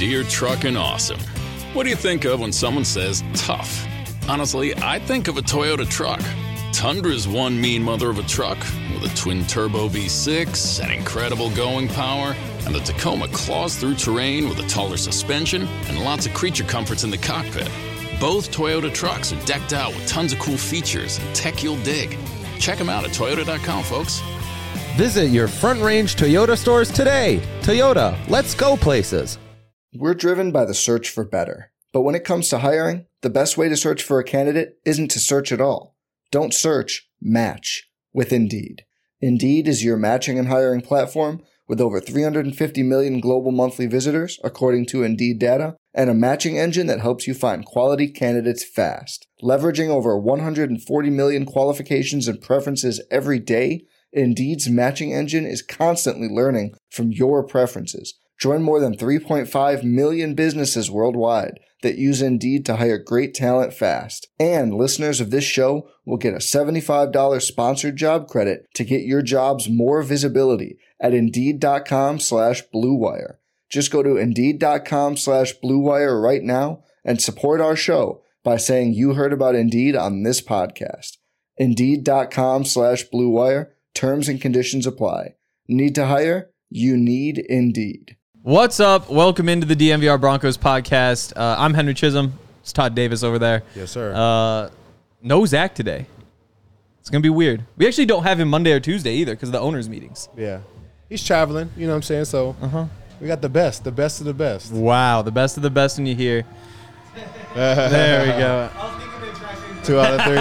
Deere Truckin' Awesome. What do you think of when someone says tough? Honestly, I think of a Toyota truck. Tundra's one mean mother of a truck with a twin-turbo V6 and incredible going power, and the Tacoma claws through terrain with a taller suspension and lots of creature comforts in the cockpit. Both Toyota trucks are decked out with tons of cool features and tech you'll dig. Check them out at Toyota.com, folks. Visit your Front Range Toyota stores today. Toyota, let's go places. We're driven by the search for better. But when it comes to hiring, the best way to search for a candidate isn't to search at all. Don't search, match with Indeed. Indeed is your matching and hiring platform with over 350 million global monthly visitors, according to Indeed data, and a matching engine that helps you find quality candidates fast. Leveraging over 140 million qualifications and preferences every day, Indeed's matching engine is constantly learning from your preferences. Join more than 3.5 million businesses worldwide that use Indeed to hire great talent fast. And listeners of this show will get a $75 sponsored job credit to get your jobs more visibility at Indeed.com/Blue Wire. Just go to Indeed.com/Blue Wire right now and support our show by saying you heard about Indeed on this podcast. Indeed.com/Blue Wire. Terms and conditions apply. Need to hire? You need Indeed. What's up? Welcome into the DNVR Broncos podcast. I'm Henry Chisholm. It's Todd Davis over there. Yes, sir. No Zach today. It's going to be weird. We actually don't have him Monday or Tuesday either because of the owners' meetings. Yeah. He's traveling, you know what I'm saying? So we got the best of the best. Wow, the best of the best when you hear. There we go. 2 out of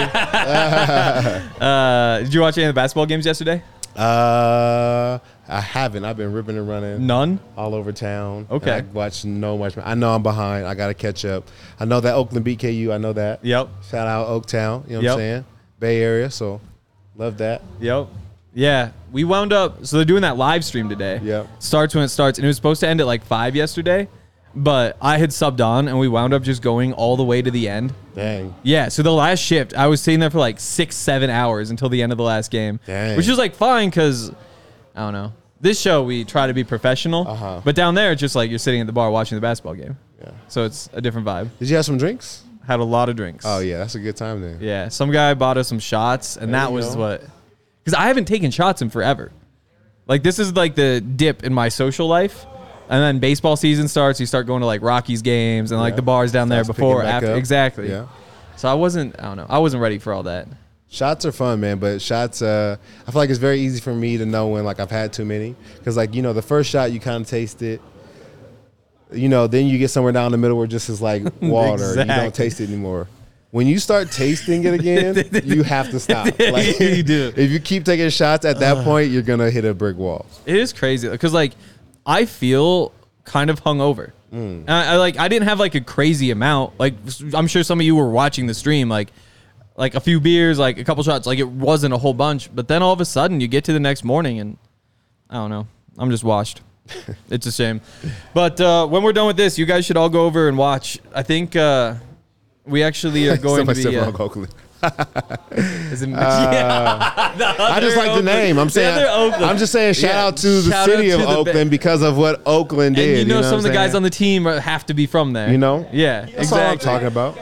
3. Did you watch any of the basketball games yesterday? I haven't. I've been ripping and running. None? All over town. Okay. I watched no much. I know I'm behind. I got to catch up. I know that Oakland beat KU. I know that. Yep. Shout out Oaktown. You know what I'm saying? Bay Area. So love that. Yep. Yeah. We wound up. So they're doing that live stream today. Yep. Starts when it starts. And it was supposed to end at like 5 yesterday. But I had subbed on, and we wound up just going all the way to the end. Dang. Yeah, so the last shift, I was sitting there for like 6-7 hours until the end of the last game. Dang. Which is like fine because, I don't know. This show, we try to be professional. But down there, it's just like you're sitting at the bar watching the basketball game. Yeah. So it's a different vibe. Did you have some drinks? Had a lot of drinks. Oh, yeah. That's a good time then. Yeah, some guy bought us some shots, and that was what. Because I haven't taken shots in forever. Like, this is like the dip in my social life. And then baseball season starts. You start going to like Rockies games and like the bars down there before, after. Exactly. Yeah. So I wasn't ready for all that. Shots are fun, man, but shots, I feel like it's very easy for me to know when like I've had too many. Because like, you know, the first shot you kind of taste it. You know, then you get somewhere down the middle where it just is like water. Exactly. You don't taste it anymore. When you start tasting it again, you have to stop. Like, You do. If you keep taking shots at that point, you're going to hit a brick wall. It is crazy because like I feel kind of hungover. I didn't have like a crazy amount. Like I'm sure some of you were watching the stream, like a few beers, like a couple shots. Like it wasn't a whole bunch, but then all of a sudden you get to the next morning and I don't know. I'm just washed. It's a shame. But when we're done with this, you guys should all go over and watch. I think we actually are going to be. Oakland. Is it, I just like the name. I'm saying. I'm just saying. Shout out to the city of Oakland because of what Oakland did. And you know some of the guys on the team have to be from there. You know. Yeah. That's all I'm talking about.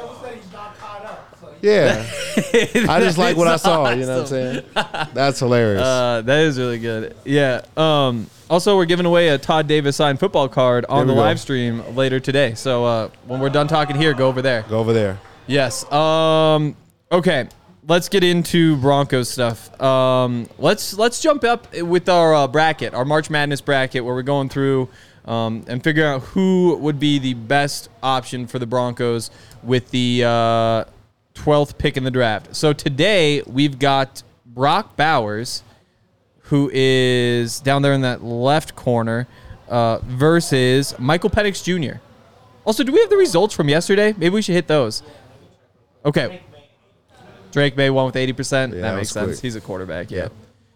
Yeah. I just like what I saw. You know what I'm saying? That's hilarious. That is really good. Yeah. Also, we're giving away a Todd Davis signed football card on the live stream later today. So when we're done talking here, go over there. Go over there. Yes. Okay. Let's get into Broncos stuff. Let's jump up with our bracket, our March Madness bracket, where we're going through and figure out who would be the best option for the Broncos with the 12th pick in the draft. So today we've got Brock Bowers, who is down there in that left corner, versus Michael Penix Jr. Also, do we have the results from yesterday? Maybe we should hit those. Okay. Drake May won with 80%. Yeah, that makes sense. quick. He's a quarterback, yeah.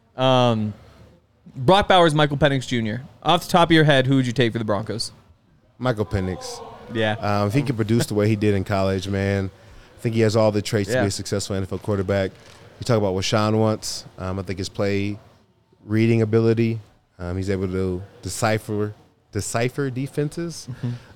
Brock Bowers, Michael Penix Jr. Off the top of your head, who would you take for the Broncos? Michael Penix. Yeah. If he can produce the way he did in college, man, I think he has all the traits to Yeah. be a successful NFL quarterback. You talk about what Sean wants. I think his play reading ability. He's able to decipher decipher defenses.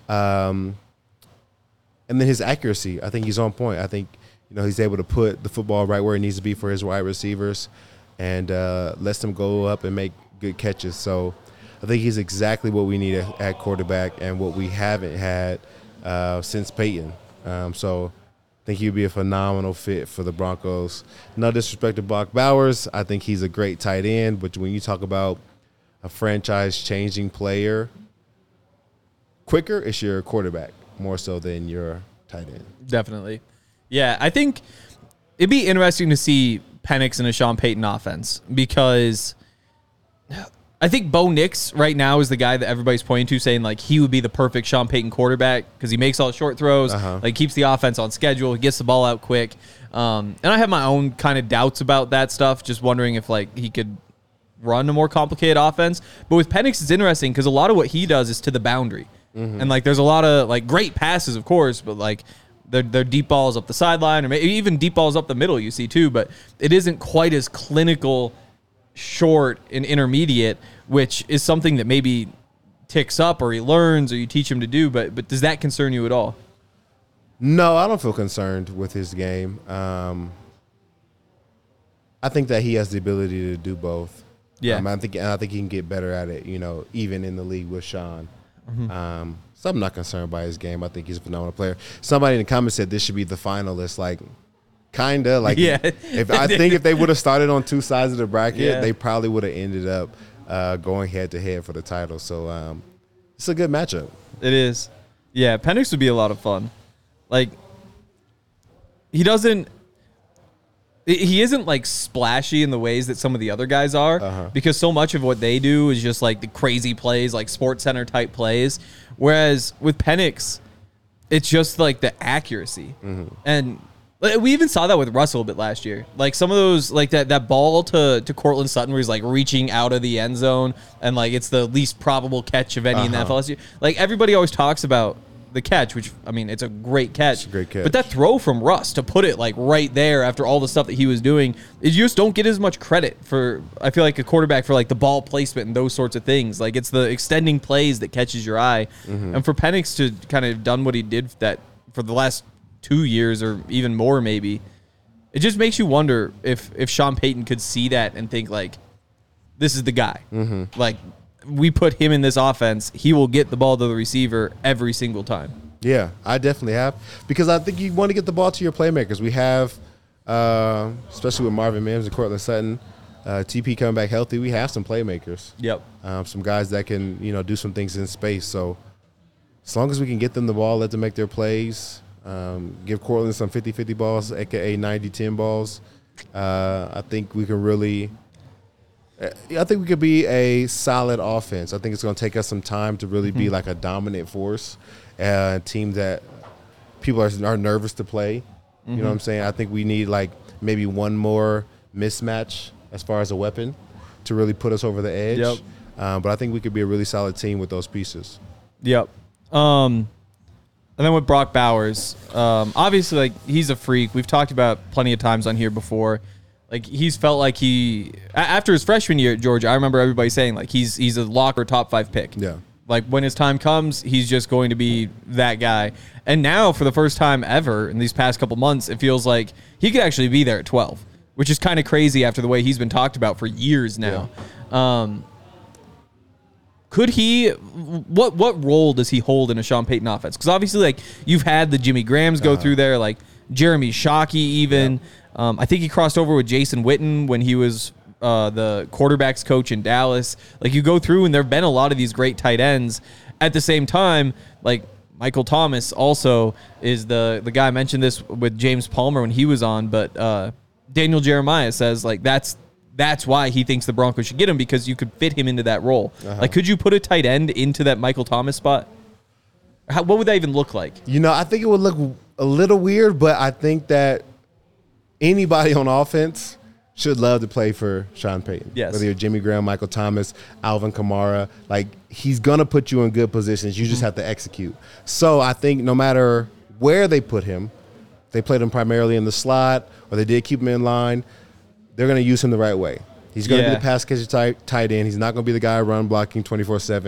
And then his accuracy, I think he's on point. I think, he's able to put the football right where it needs to be for his wide receivers and lets them go up and make good catches. So I think he's exactly what we need at quarterback and what we haven't had since Peyton. So I think he'd be a phenomenal fit for the Broncos. No disrespect to Brock Bowers. I think he's a great tight end. But when you talk about a franchise-changing player, quicker, it's your quarterback more so than your tight end. Definitely. Yeah, I think it'd be interesting to see Penix in a Sean Payton offense because I think Bo Nix right now is the guy that everybody's pointing to, saying like he would be the perfect Sean Payton quarterback because he makes all the short throws, like keeps the offense on schedule, he gets the ball out quick. And I have my own kind of doubts about that stuff, just wondering if like he could run a more complicated offense. But with Penix, it's interesting because a lot of what he does is to the boundary. And like there's a lot of like great passes, of course, but like they're deep balls up the sideline or maybe even deep balls up the middle you see too, but it isn't quite as clinical short and intermediate, which is something that maybe ticks up or he learns or you teach him to do. But does that concern you at all? No, I don't feel concerned with his game. I think that he has the ability to do both. Yeah. I think he can get better at it, even in the league with Sean. So I'm not concerned by his game. I think he's a phenomenal player. Somebody in the comments said this should be the finalist. Like, kinda. Like, yeah. if they would have started on two sides of the bracket, they probably would have ended up going head to head for the title. So it's a good matchup. It is. Yeah, Penix would be a lot of fun. Like, he isn't like splashy in the ways that some of the other guys are because so much of what they do is just like the crazy plays, like Sports Center type plays. Whereas with Penix, it's just like the accuracy. And we even saw that with Russell a bit last year. Like some of those, like that ball to Cortland Sutton where he's like reaching out of the end zone and like it's the least probable catch of any in the NFL. Like everybody always talks about the catch, which I mean, it's a great catch. It's a great catch. But that throw from Russ to put it like right there after all the stuff that he was doing, you just don't get as much credit for. I feel like a quarterback for like the ball placement and those sorts of things. Like it's the extending plays that catches your eye. And for Penix to kind of done what he did that for the last 2 years or even more, maybe it just makes you wonder if Sean Payton could see that and think like, this is the guy. Like. We put him in this offense, he will get the ball to the receiver every single time. Yeah, I definitely have. Because I think you want to get the ball to your playmakers. We have, especially with Marvin Mims and Cortland Sutton, TP coming back healthy, we have some playmakers. Yep. Some guys that can, do some things in space. So as long as we can get them the ball, let them make their plays, give Cortland some 50-50 balls, a.k.a. 90-10 balls, I think we can really – I think we could be a solid offense. I think it's going to take us some time to really be like a dominant force, a team that people are nervous to play. You know what I'm saying? I think we need like maybe one more mismatch as far as a weapon to really put us over the edge. Yep. But I think we could be a really solid team with those pieces. Yep. And then with Brock Bowers, obviously like he's a freak. We've talked about plenty of times on here before. Like he's felt like after his freshman year at Georgia, I remember everybody saying like he's a lock or top 5 pick. Yeah. Like when his time comes, he's just going to be that guy. And now for the first time ever in these past couple months, it feels like he could actually be there at 12, which is kind of crazy after the way he's been talked about for years now. Yeah. Could he? What role does he hold in a Sean Payton offense? Because obviously, like you've had the Jimmy Grahams go through there, like Jeremy Shockey even. Yeah. I think he crossed over with Jason Witten when he was the quarterbacks coach in Dallas. Like you go through and there have been a lot of these great tight ends. At the same time, like Michael Thomas also is the guy. I mentioned this with James Palmer when he was on, but Daniel Jeremiah says like that's why he thinks the Broncos should get him because you could fit him into that role. Like could you put a tight end into that Michael Thomas spot? What would that even look like? I think it would look a little weird, but I think that anybody on offense should love to play for Sean Payton. Yes. Whether you're Jimmy Graham, Michael Thomas, Alvin Kamara, like he's going to put you in good positions. You just have to execute. So I think no matter where they put him, they played him primarily in the slot or they did keep him in line, they're going to use him the right way. He's going to be the pass catcher tight end. He's not going to be the guy run blocking 24/7.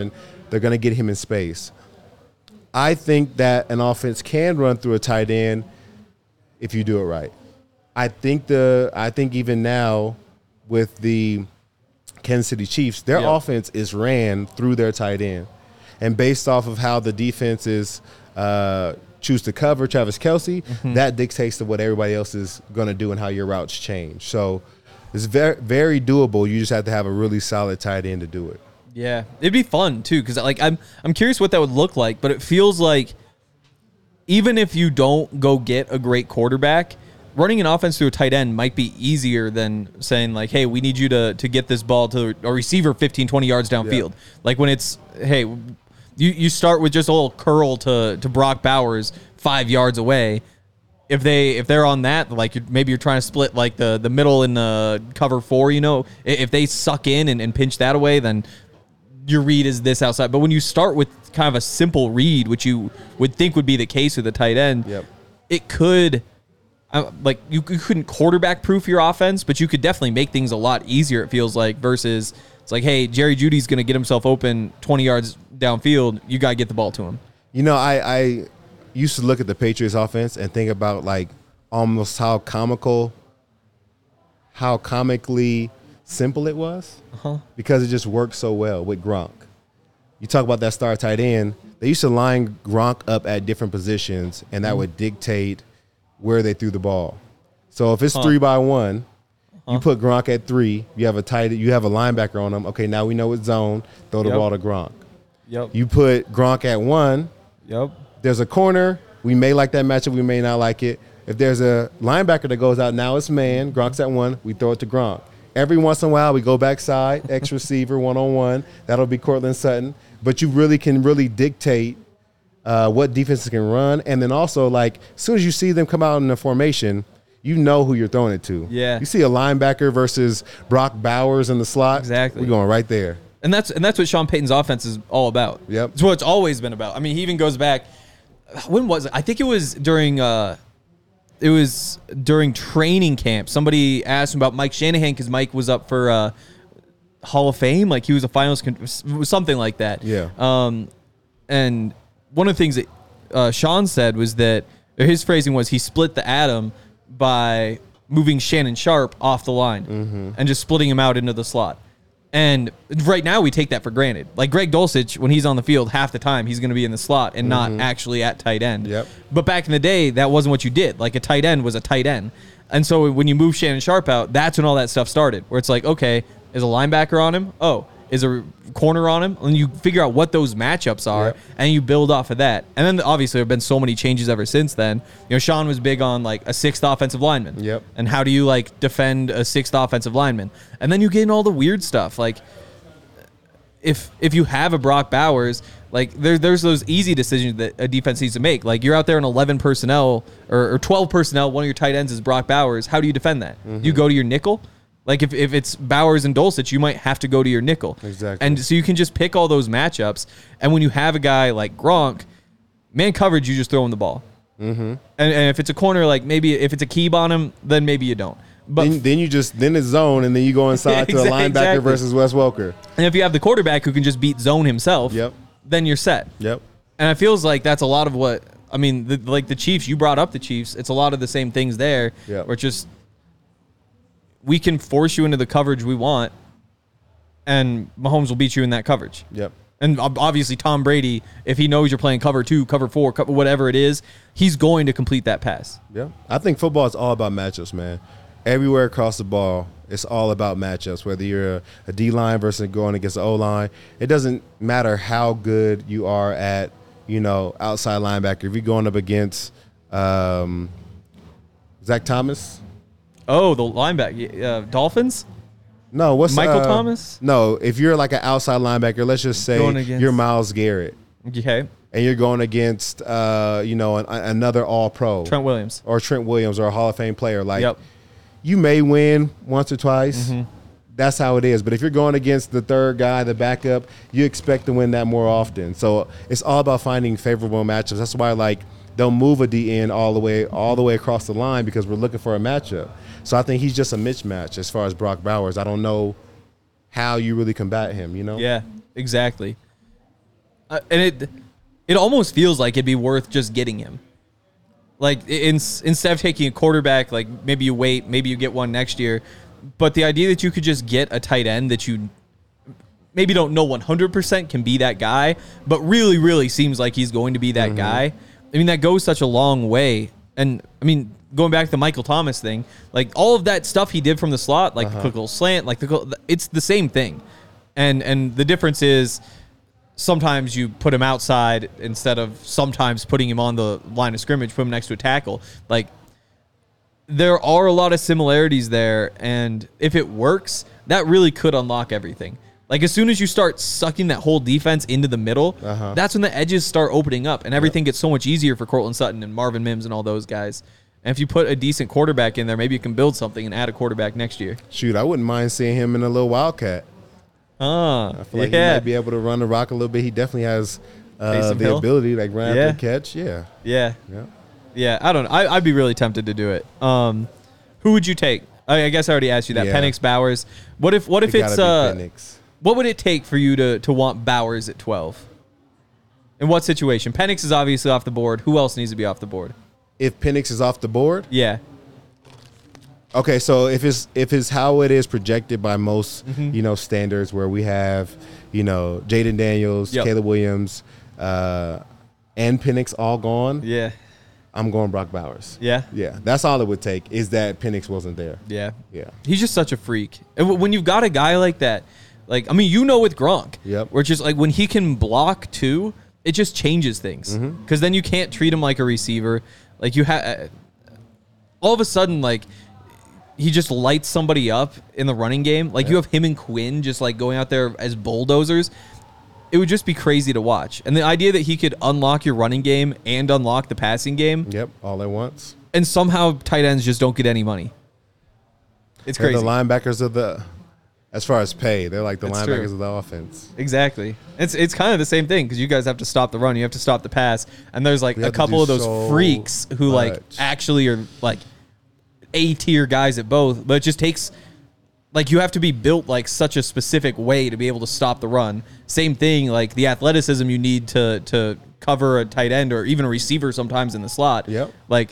They're going to get him in space. I think that an offense can run through a tight end if you do it right. I think even now with the Kansas City Chiefs, their offense is ran through their tight end. And based off of how the defenses choose to cover Travis Kelce, that dictates to what everybody else is going to do and how your routes change. So it's very, very doable. You just have to have a really solid tight end to do it. Yeah, it'd be fun too, because like I'm curious what that would look like. But it feels like even if you don't go get a great quarterback, running an offense through a tight end might be easier than saying like, hey, we need you to get this ball to a receiver 15, 20 yards downfield. Like when it's, hey, you start with just a little curl to Brock Bowers 5 yards away. If they're on that, like maybe you're trying to split like the middle in the cover 4, if they suck in and pinch that away, then your read is this outside. But when you start with kind of a simple read, which you would think would be the case with a tight end, it could, like you couldn't quarterback proof your offense, but you could definitely make things a lot easier, it feels like, versus it's like, hey, Jerry Jeudy's going to get himself open 20 yards downfield. You got to get the ball to him. I used to look at the Patriots offense and think about like almost how comically simple it was because it just worked so well with Gronk. You talk about that star tight end. They used to line Gronk up at different positions, and that would dictate where they threw the ball. So if it's 3-by-1, you put Gronk at 3. You have a linebacker on him. Okay, now we know it's zone. Throw the ball to Gronk. You put Gronk at 1. There's a corner. We may like that matchup. We may not like it. If there's a linebacker that goes out, now it's man. Gronk's at 1. We throw it to Gronk. Every once in a while, we go backside, X receiver, one-on-one. That'll be Cortland Sutton. But you really can dictate what defenses can run. And then also, like, as soon as you see them come out in the formation, you know who you're throwing it to. Yeah. You see a linebacker versus Brock Bowers in the slot. Exactly. We're going right there. And that's what Sean Payton's offense is all about. Yep. It's what it's always been about. I mean, he even goes back. When was it? I think it was during training camp. Somebody asked him about Mike Shanahan because Mike was up for Hall of Fame. Like he was a finalist, something like that. Yeah. And one of the things that Sean said was that his phrasing was he split the atom by moving Shannon Sharp off the line and just splitting him out into the slot. And right now we take that for granted. Like Greg Dulcich, when he's on the field, half the time he's going to be in the slot and not actually at tight end. Yep. But back in the day, that wasn't what you did. Like a tight end was a tight end. And so when you move Shannon Sharp out, that's when all that stuff started, where it's like, okay, is a linebacker on him? Oh, is a corner on him? And you figure out what those matchups are, and you build off of that. And then obviously there have been so many changes ever since then. Sean was big on like a 6th offensive lineman. Yep. And how do you like defend a 6th offensive lineman? And then you get in all the weird stuff. Like if you have a Brock Bowers, like there's those easy decisions that a defense needs to make. Like you're out there in 11 personnel or 12 personnel. One of your tight ends is Brock Bowers. How do you defend that? You go to your nickel? Like if it's Bowers and Dulcich, you might have to go to your nickel. Exactly. And so you can just pick all those matchups. And when you have a guy like Gronk, man coverage, you just throw him the ball. And if it's a corner, like maybe if it's a keep on him, then maybe you don't. But then it's zone, and then you go inside to a linebacker versus Wes Welker. And if you have the quarterback who can just beat zone himself, then you're set. Yep. And it feels like that's a lot of what, I mean, the Chiefs, you brought up the Chiefs. It's a lot of the same things there. Yep. Where it's just, we can force you into the coverage we want, and Mahomes will beat you in that coverage. Yep. And obviously Tom Brady, if he knows you're playing cover 2, cover 4, whatever it is, he's going to complete that pass. Yeah. I think football is all about matchups, man. Everywhere across the ball, it's all about matchups, whether you're a D-line versus going against an O-line. It doesn't matter how good you are at, outside linebacker. If you're going up against Zach Thomas. Oh, the linebacker. Dolphins? No, what's Michael Thomas? No, if you're like an outside linebacker, let's just say you're Myles Garrett. Okay. And you're going against, another All-Pro. Trent Williams. Or Trent Williams or a Hall of Fame player. Like, you may win once or twice. That's how it is. But if you're going against the third guy, the backup, you expect to win that more often. So it's all about finding favorable matchups. That's why, like, they'll move a DN all the way across the line because we're looking for a matchup. So I think he's just a mismatch as far as Brock Bowers. I don't know how you really combat him, Yeah, exactly. And it almost feels like it'd be worth just getting him. Like instead of taking a quarterback, like maybe you wait, maybe you get one next year. But the idea that you could just get a tight end that you maybe don't know 100% can be that guy, but really, really seems like he's going to be that guy. I mean, that goes such a long way. And I mean, going back to the Michael Thomas thing, like all of that stuff he did from the slot, like the quick little slant, like it's the same thing. And the difference is sometimes you put him outside instead of sometimes putting him on the line of scrimmage, put him next to a tackle. Like there are a lot of similarities there. And if it works, that really could unlock everything. Like as soon as you start sucking that whole defense into the middle, that's when the edges start opening up and everything gets so much easier for Cortland Sutton and Marvin Mims and all those guys. And if you put a decent quarterback in there, maybe you can build something and add a quarterback next year. Shoot, I wouldn't mind seeing him in a little Wildcat. I feel like he might be able to run the rock a little bit. He definitely has the ability, like run after the catch. Yeah. I don't know. I'd be really tempted to do it. Who would you take? I guess I already asked you that. Penix, Bowers. What if it's Penix. What would it take for you to want Bowers at 12? In what situation? Penix is obviously off the board. Who else needs to be off the board? If Penix is off the board? Yeah. Okay, so if it's how it is projected by most, standards where we have, Jaden Daniels, Caleb Williams, and Penix all gone. Yeah. I'm going Brock Bowers. Yeah? Yeah. That's all it would take is that Penix wasn't there. Yeah. Yeah. He's just such a freak. And when you've got a guy like that, like, I mean, with Gronk, where it's just like when he can block too, it just changes things. Because then you can't treat him like a receiver. Like you have, all of a sudden, like he just lights somebody up in the running game. Like you have him and Quinn just like going out there as bulldozers. It would just be crazy to watch. And the idea that he could unlock your running game and unlock the passing game. Yep, all at once. And somehow tight ends just don't get any money. It's crazy. They're the linebackers of the, as far as pay, they're like the linebackers of the offense. Exactly. It's kind of the same thing because you guys have to stop the run. You have to stop the pass. And there's like a couple of those freaks who like actually are like A-tier guys at both. But it just takes, like you have to be built like such a specific way to be able to stop the run. Same thing, like the athleticism you need to cover a tight end or even a receiver sometimes in the slot. Yep. Like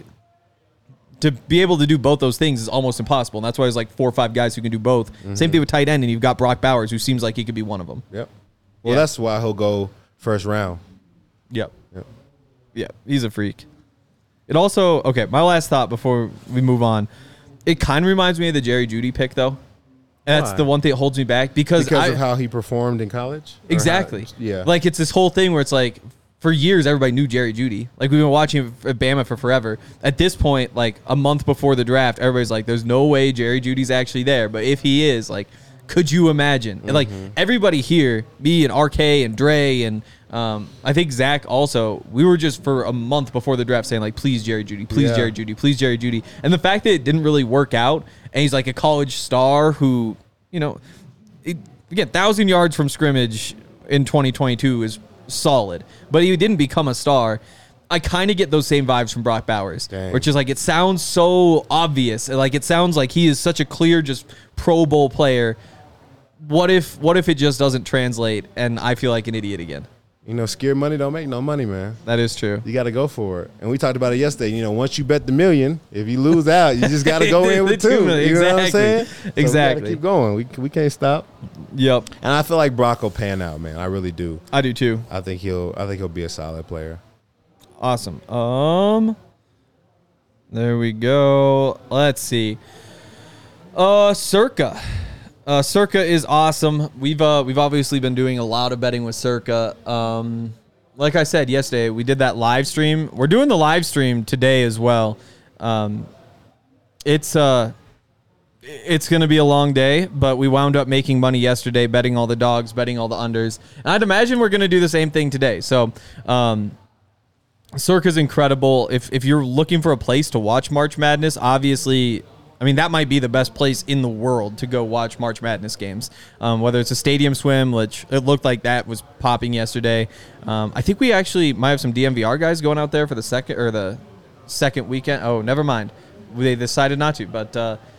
to be able to do both those things is almost impossible. And that's why there's like 4 or 5 guys who can do both. Same thing with tight end, and you've got Brock Bowers, who seems like he could be one of them. Yep. Well, that's why he'll go first round. Yep. Yeah, he's a freak. It also, okay, my last thought before we move on, it kind of reminds me of the Jerry Jeudy pick, though. And that's the one thing that holds me back because of how he performed in college? Exactly. Like, it's this whole thing where it's like, for years, everybody knew Jerry Jeudy. Like, we've been watching at Bama for forever. At this point, like, a month before the draft, everybody's like, there's no way Jerry Judy's actually there. But if he is, like, could you imagine? And, like, everybody here, me and RK and Dre and I think Zach also, we were just for a month before the draft saying, like, please, Jerry Jeudy, please, Jerry Jeudy, please, Jerry Jeudy. And the fact that it didn't really work out, and he's like a college star who, you know, again, 1,000 yards from scrimmage in 2022 is solid, but he didn't become a star. I kind of get those same vibes from Brock Bowers, which is like, it sounds so obvious. Like, it sounds like he is such a clear, just Pro Bowl player. What if it just doesn't translate and I feel like an idiot again? You know, scared money don't make no money, man. That is true. You got to go for it. And we talked about it yesterday. You know, once you bet the $1 million, if you lose out, you just got to go in with $2 million. You know what I'm saying? So exactly. We got to keep going. We can't stop. Yep. And I feel like Brock will pan out, man. I really do. I do too. I think he'll be a solid player. Awesome. There we go. Let's see. Circa. Circa is awesome. We've obviously been doing a lot of betting with Circa. Like I said yesterday, we did that live stream. We're doing the live stream today as well. It's going to be a long day, but we wound up making money yesterday, betting all the dogs, betting all the unders. And I'd imagine we're going to do the same thing today. So, Circa's incredible. If you're looking for a place to watch March Madness, obviously, I mean, that might be the best place in the world to go watch March Madness games. Whether it's a stadium swim, which it looked like that was popping yesterday. I think we actually might have some DMVR guys going out there for the second weekend. Oh, never mind. They decided not to. But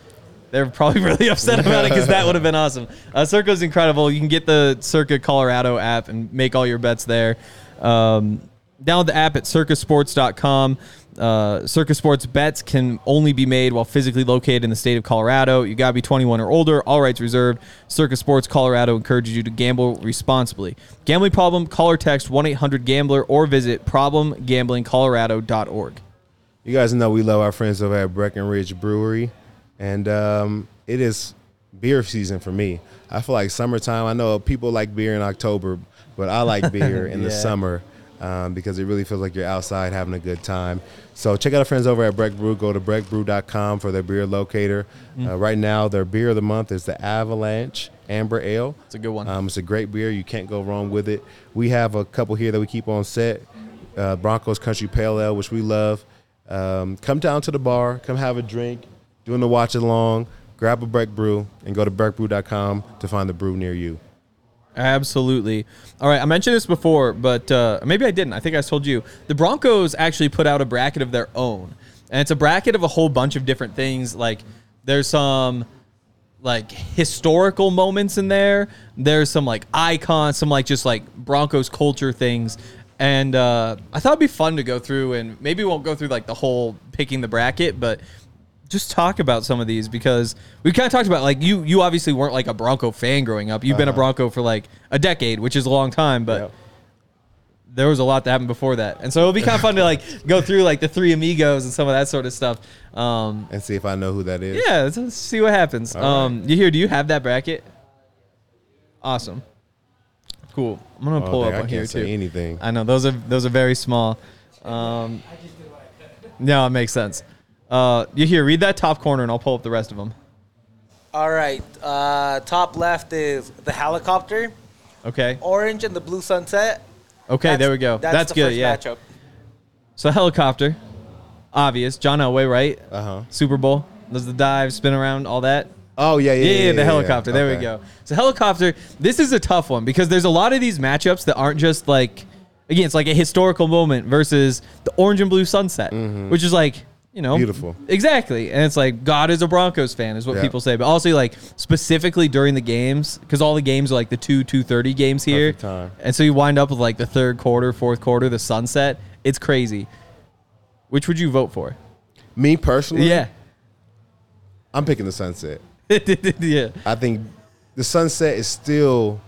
they're probably really upset about it because that would have been awesome. Circa's incredible. You can get the Circa Colorado app and make all your bets there. Download the app at circasports.com. Circa Sports bets can only be made while physically located in the state of Colorado. You got to be 21 or older. All rights reserved. Circa Sports Colorado encourages you to gamble responsibly. Gambling problem? Call or text 1-800-GAMBLER or visit problemgamblingcolorado.org. You guys know we love our friends over at Breckenridge Brewery, and it is beer season for me. I feel like summertime. I know people like beer in October, but I like beer in the summer. Because it really feels like you're outside having a good time. So check out our friends over at Breck Brew. Go to breckbrew.com for their beer locator. Right now, their beer of the month is the Avalanche Amber Ale. It's a good one. It's a great beer. You can't go wrong with it. We have a couple here that we keep on set. Broncos Country Pale Ale, which we love. Come down to the bar. Come have a drink. Doing the watch along. Grab a Breck Brew and go to breckbrew.com to find the brew near you. Absolutely. All right, I mentioned this before, but maybe I didn't. I think I told you. The Broncos actually put out a bracket of their own, and it's a bracket of a whole bunch of different things. Like, there's some, like, historical moments in there. There's some, like, icons, some, like, just, like, Broncos culture things. And I thought it'd be fun to go through, and maybe we won't go through, like, the whole picking the bracket, but just talk about some of these, because we kind of talked about, like, you obviously weren't like a Bronco fan growing up. You've been a Bronco for like a decade, which is a long time, but there was a lot that happened before that. And so it'll be kind of fun to like go through like the Three Amigos and some of that sort of stuff. And see if I know who that is. Yeah, let's see what happens. Right. Do you have that bracket? Awesome. Cool. I'm going to pull up I on here can't say too. anything. I know those are very small. No, it makes sense. Read that top corner, and I'll pull up the rest of them. All right. Top left is the helicopter. Okay. Orange and the blue sunset. Okay, there we go. That's the good. first Yeah. matchup. So helicopter, obvious. John Elway, right? Uh-huh. Super Bowl. Does the dive, spin around, all that. Oh, yeah. The helicopter. There we go. So helicopter. This is a tough one because there's a lot of these matchups that aren't just like, again, it's like a historical moment versus the orange and blue sunset, which is like, you know, beautiful. Exactly. And it's like, God is a Broncos fan is what people say. But also like specifically during the games, because all the games are like the 2:30 games here. Perfect time. And so you wind up with like the third quarter, fourth quarter, the sunset. It's crazy. Which would you vote for? Me personally? Yeah. I'm picking the sunset. Yeah. I think the sunset is still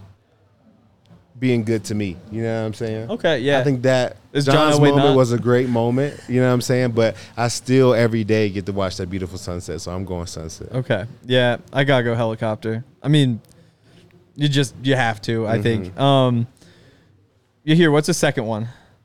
being good to me. You know what I'm saying? Okay, yeah. I think that Is John's John Elway moment not? was a great moment. You know what I'm saying? But I still every day get to watch that beautiful sunset. So I'm going sunset. Okay. Yeah, I gotta go helicopter. I mean, you have to, I think. What's the second one?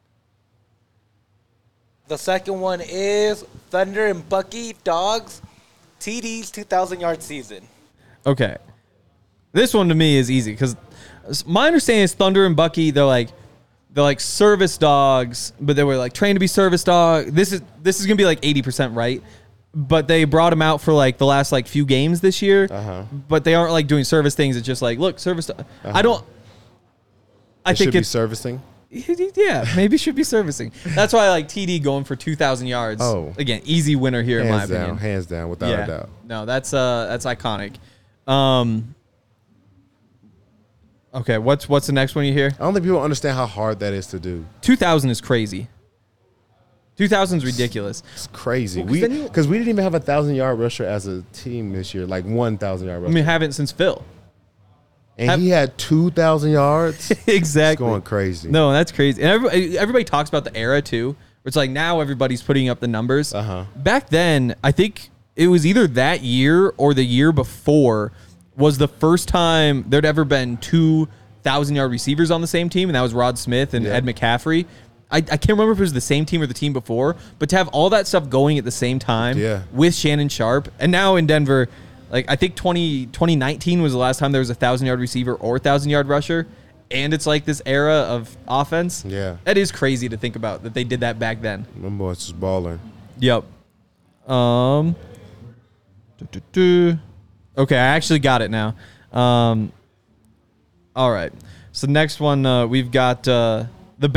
The second one is Thunder and Bucky Dogs TD's 2,000-yard season. Okay. This one to me is easy because my understanding is Thunder and Bucky, they're like service dogs, but they were like trained to be service dog. This is gonna be like 80% right, but they brought them out for like the last like few games this year. But they aren't like doing service things. It's just like, look, service. I think should be it's servicing. Yeah, maybe should be servicing. That's why I like TD going for 2,000 yards. Oh. Again, easy winner here in my opinion. Hands down, without a doubt. No, that's iconic. Okay, what's the next one you hear? I don't think people understand how hard that is to do. 2,000 is crazy. 2,000 is ridiculous. It's crazy. Well, 'cause then you- Because we didn't even have a 1,000-yard rusher as a team this year, like 1,000-yard rusher. I mean, haven't since Phil. and he had 2,000 yards. It's Exactly. going crazy. No, that's crazy. And everybody talks about the era too. Where it's like now everybody's putting up the numbers. Back then, I think it was either that year or the year before was the first time there'd ever been 2,000-yard receivers on the same team, and that was Rod Smith and Ed McCaffrey. I can't remember if it was the same team or the team before, but to have all that stuff going at the same time with Shannon Sharp, and now in Denver, like I think 2019 was the last time there was a 1,000-yard receiver or 1,000-yard rusher, and it's like this era of offense. Yeah. That is crazy to think about that they did that back then. Them boys just balling. Yep. Okay, I actually got it now. All right. So next one, we've got the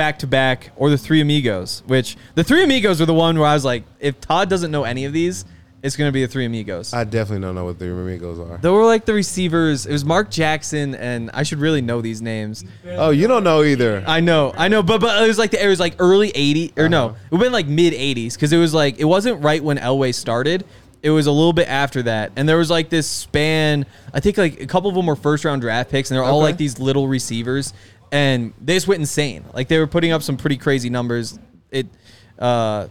back-to-back or the Three Amigos, which the Three Amigos are the one where I was like, if Todd doesn't know any of these, it's going to be the Three Amigos. I definitely don't know what the Amigos are. They were like the receivers. It was Mark Jackson, and I should really know these names. Oh, you don't know either. I know, but it was like early 80s, or no, it would have been like mid 80s, because it was like, it wasn't right when Elway started. It was a little bit after that, and there was like this span. I think like a couple of them were first round draft picks, and they're all like these little receivers, and they just went insane. Like they were putting up some pretty crazy numbers. I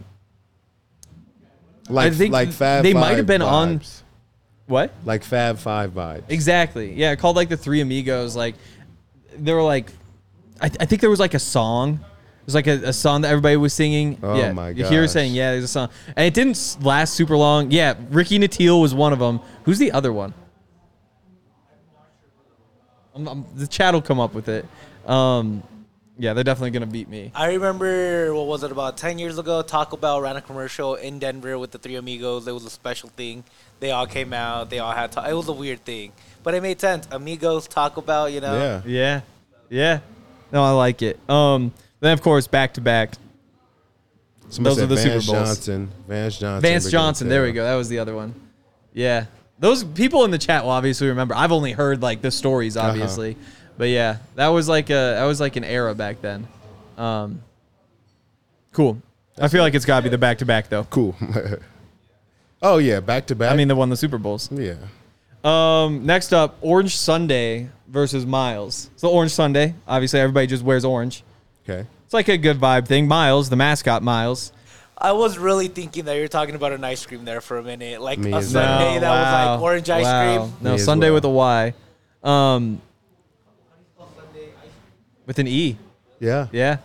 think like Fab they Five might have been on vibes. what? Like Fab Five vibes. Exactly. Yeah, called like the Three Amigos. Like they were like, I think there was like a song. It was like a song that everybody was singing. Oh yeah, my you hear gosh. saying, yeah, there's a song, and it didn't last super long. Yeah, Ricky Natil was one of them. Who's the other one? The chat will come up with it. Yeah, they're definitely gonna beat me. I remember, what was it, about 10 years ago, Taco Bell ran a commercial in Denver with the Three Amigos. It was a special thing. They all came out. They all had it was a weird thing. But it made sense. Amigos, Taco Bell, you know? Yeah. Yeah. No, I like it. Then, of course, back-to-back. Somebody Those are said the Vance Super Bowls. Vance Johnson. Vance Ricky Johnson. There Natil. we go. That was the other one. Yeah. Those people in the chat will obviously remember. I've only heard, like, the stories, obviously. But, yeah, that was like an era back then. Cool. I feel like it's got to be the back-to-back, though. Cool. Oh, yeah, back to back. I mean, the one the Super Bowls. yeah. Next up, Orange Sunday versus Miles. So Orange Sunday, obviously everybody just wears orange. Okay. It's like a good vibe thing. Miles, the mascot Miles. I was really thinking that you were talking about an ice cream there for a minute. Like Me a as well. Sunday that was like orange ice cream. No, Me as Sunday well. with a Y. With an E. Yeah. Yeah.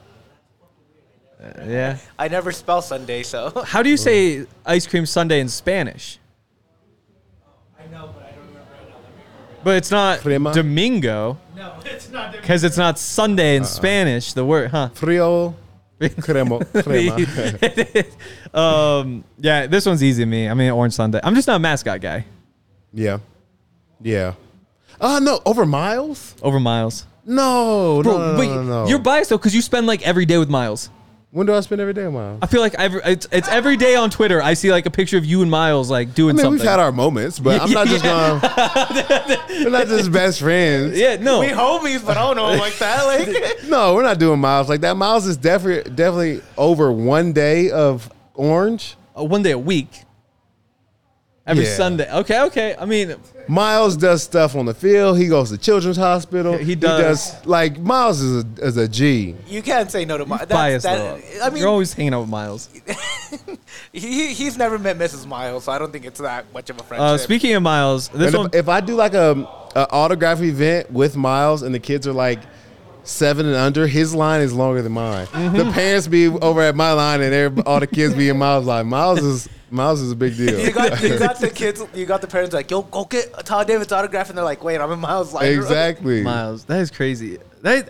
Yeah. I never spell Sunday, so. How do you say ice cream sundae in Spanish? I know, but I don't remember right now. But it's not Crema? Domingo. No, it's not. Because it's not Sunday in Spanish, the word, huh? Frio. Crema. Yeah, this one's easy to me. I mean, Orange Sunday. I'm just not a mascot guy. Yeah. Yeah. No. Over Miles? Over Miles. No. Bro, No. you're biased though because you spend like every day with Miles. When do I spend every day with Miles? I feel like it's every day on Twitter. I see like a picture of you and Miles like doing I mean, something. we've had our moments, but I'm not just going. We're not just best friends. Yeah, no. We homies, but I don't know him like that. Like, No, we're not doing Miles like that. Miles is definitely over one day of orange. One day a week. Every Yeah. Sunday. Okay. I mean, Miles does stuff on the field. He goes to Children's Hospital. He does. Like Miles is a G. you can't say no to my. biased That, though. I mean, You're always hanging out with Miles. he's never met Mrs. Miles, so I don't think it's that much of a friendship. Speaking of Miles, this And one. if I do like a autograph event with Miles and the kids are like 7 and under, his line is longer than mine. Mm-hmm. The parents be over at my line and all the kids be in Miles' line. Miles is a big deal. You got the kids. You got the parents like, yo, go get Todd David's autograph, and they're like, wait, I'm in Miles' line. Exactly. Miles, that is crazy. They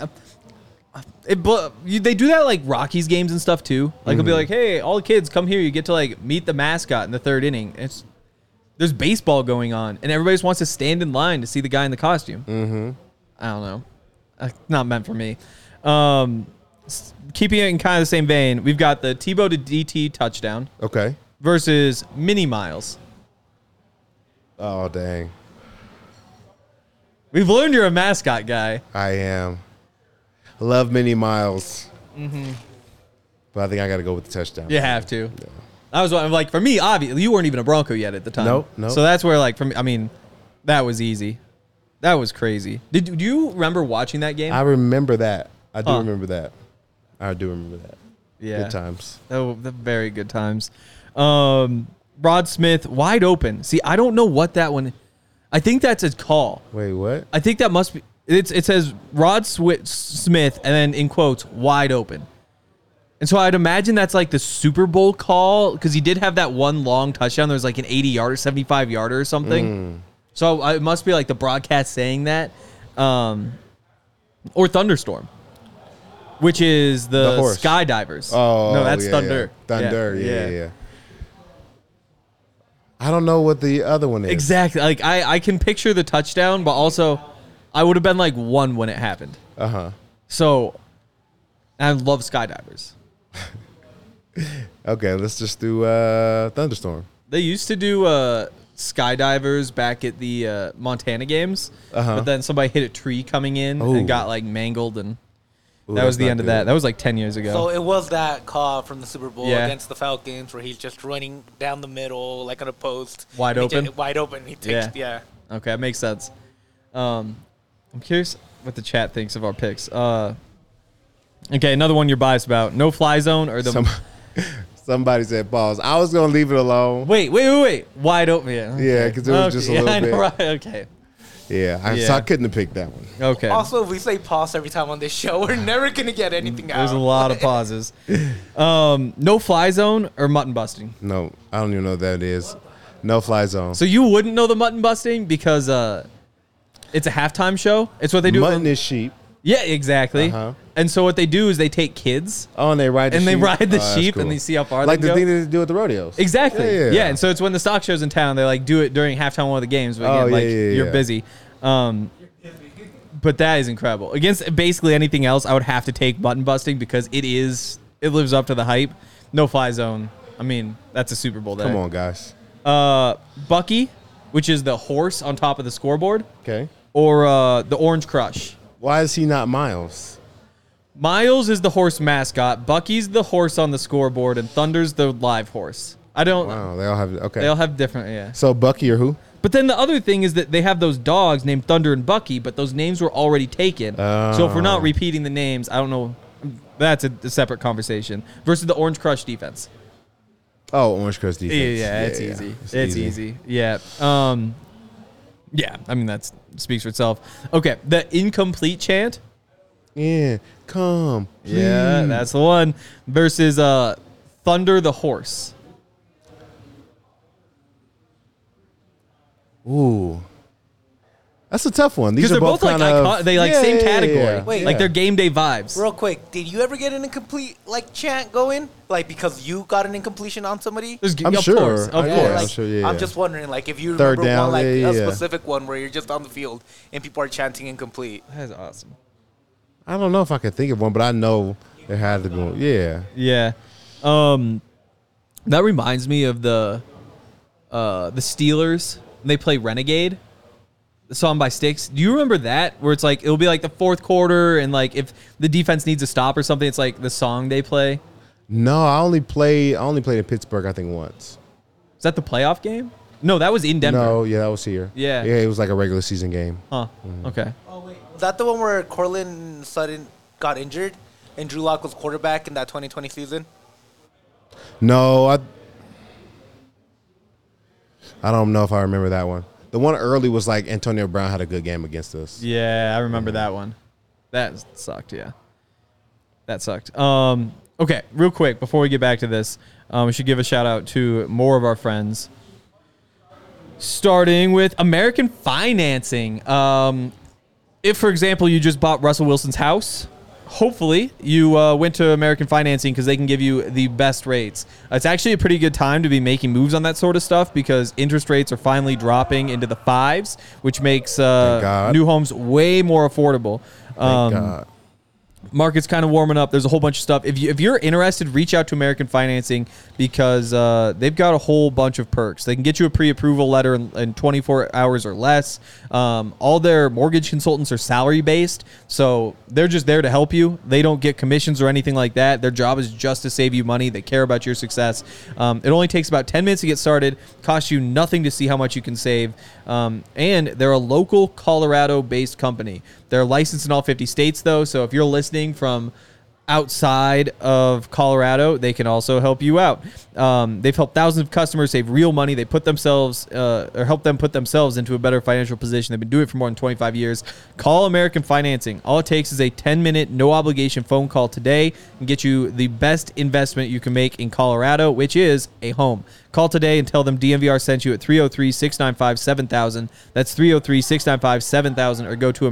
do that like Rockies games and stuff too. Like it'll be like, hey, all the kids come here. You get to like meet the mascot in the third inning. There's baseball going on, and everybody just wants to stand in line to see the guy in the costume. Mm-hmm. I don't know. Not meant for me. Keeping it in kind of the same vein, we've got the Tebow to DT touchdown Okay. versus Mini Miles. Oh, dang. We've learned you're a mascot guy. I am. I love Minnie Miles. Mm-hmm. But I think I got to go with the touchdown. You have to. I was like, for me, obviously, you weren't even a Bronco yet at the time. Nope. So that's where, like, for me, I mean, that was easy. That was crazy. Do you remember watching that game? I remember that. I do Huh. remember that. I do remember that. Yeah. Good times. Oh, the very good times. Rod Smith, wide open. See, I don't know what that one. I think that's a call. Wait, what? I think that must be. It says Rod Smith, and then in quotes, wide open. And so I'd imagine that's like the Super Bowl call because he did have that one long touchdown. There was like an 80-yarder, 75-yarder or something. So it must be like the broadcast saying that. Or Thunderstorm, which is the horse. skydivers. Oh, no, that's yeah, Thunder. Yeah. Thunder, yeah. I don't know what the other one is. Exactly. Like I can picture the touchdown, but also I would have been like 1 when it happened. Uh-huh. So I love skydivers. Okay, let's just do Thunderstorm. They used to do skydivers back at the Montana games, but then somebody hit a tree coming in and got like mangled, and that was the end of that. That was like 10 years ago. So it was that call from the Super Bowl Yeah. against the Falcons where he's just running down the middle like on a post. Wide And open? wide open. He takes, yeah. Okay, that makes sense. I'm curious what the chat thinks of our picks. Okay, another one you're biased about. No fly zone or the Somebody said pause. I was gonna leave it alone. Wait. Wide open. Yeah. Okay. Yeah, because it was just a little I know, bit. right, okay. Yeah, Yeah. So I couldn't have picked that one. Okay. Also, if we say pause every time on this show, we're never going to get anything out. There's a lot of pauses. No fly zone or mutton busting. No, I don't even know what that is. No fly zone. So you wouldn't know the mutton busting because it's a halftime show. It's what they do. Mutton is sheep. Yeah, exactly. Uh-huh. And so what they do is they take kids Oh, and they ride the and sheep. they ride the Oh, that's sheep cool. and they see how far Like they the go. thing that they do at the rodeos. Exactly. Yeah. Yeah. And so it's when the stock show's in town, they like do it during halftime of one of the games. But again, Oh, yeah, like yeah, you're yeah. busy. But that is incredible. Against basically anything else, I would have to take mutton busting because it lives up to the hype. No fly zone. I mean, that's a Super Bowl day. Come on, guys. Bucky, which is the horse on top of the scoreboard, Okay. or the Orange Crush. Why is he not Miles? Miles is the horse mascot. Bucky's the horse on the scoreboard, and Thunder's the live horse. I don't. Wow, they all have okay. They all have different. Yeah. So Bucky or who? But then the other thing is that they have those dogs named Thunder and Bucky, but those names were already taken. So if we're not repeating the names, I don't know. That's a separate conversation. Versus the Orange Crush defense. Oh, Orange Crush defense. Yeah, it's easy. It's easy. Yeah. Yeah, I mean, that speaks for itself. Okay, the incomplete chant. Yeah, come. Yeah, that's the one. Versus Thunder the horse. Ooh. That's a tough one. These Because are they're both like kind of, icon- they like same category. Wait. Like they're game day vibes. Real quick, did you ever get an incomplete like chant going? Like because you got an incompletion on somebody? I'm of sure. Course, of Yeah, course. I'm sure, yeah. I'm just wondering, like, if you Third remember down, one, like yeah, a yeah. specific one where you're just on the field and people are chanting incomplete. That's awesome. I don't know if I can think of one, but I know there had to be one. Yeah. Yeah. That reminds me of the Steelers. They play Renegade, the song by Styx. Do you remember that? Where it's like it'll be like the fourth quarter, and like if the defense needs a stop or something, it's like the song they play. No, I only played in Pittsburgh, I think, once. Is that the playoff game? No, that was in Denver. No, yeah, that was here. Yeah. Yeah, it was like a regular season game. Huh. Okay. Was that the one where Cortland Sutton got injured and Drew Lock was quarterback in that 2020 season? No, I don't know if I remember that one. The one early was like Antonio Brown had a good game against us. Yeah, I remember that one. That sucked. Yeah, that sucked. Okay, real quick before we get back to this, we should give a shout out to more of our friends. Starting with American Financing. If, for example, you just bought Russell Wilson's house, hopefully you went to American Financing because they can give you the best rates. It's actually a pretty good time to be making moves on that sort of stuff because interest rates are finally dropping into the 5s, which makes God. new homes way more affordable. Thank God. Market's kind of warming up. There's a whole bunch of stuff. If you're interested, reach out to American Financing because they've got a whole bunch of perks. They can get you a pre-approval letter in 24 hours or less. All their mortgage consultants are salary-based, so they're just there to help you. They don't get commissions or anything like that. Their job is just to save you money. They care about your success. It only takes about 10 minutes to get started, costs you nothing to see how much you can save, and they're a local Colorado-based company. They're licensed in all 50 states, though, so if you're listening from outside of Colorado, they can also help you out. They've helped thousands of customers save real money. They put themselves or help them put themselves into a better financial position. They've been doing it for more than 25 years. Call American Financing. All it takes is a 10-minute, no-obligation phone call today and get you the best investment you can make in Colorado, which is a home. Call today and tell them DMVR sent you at 303-695-7000. That's 303-695-7000, or go to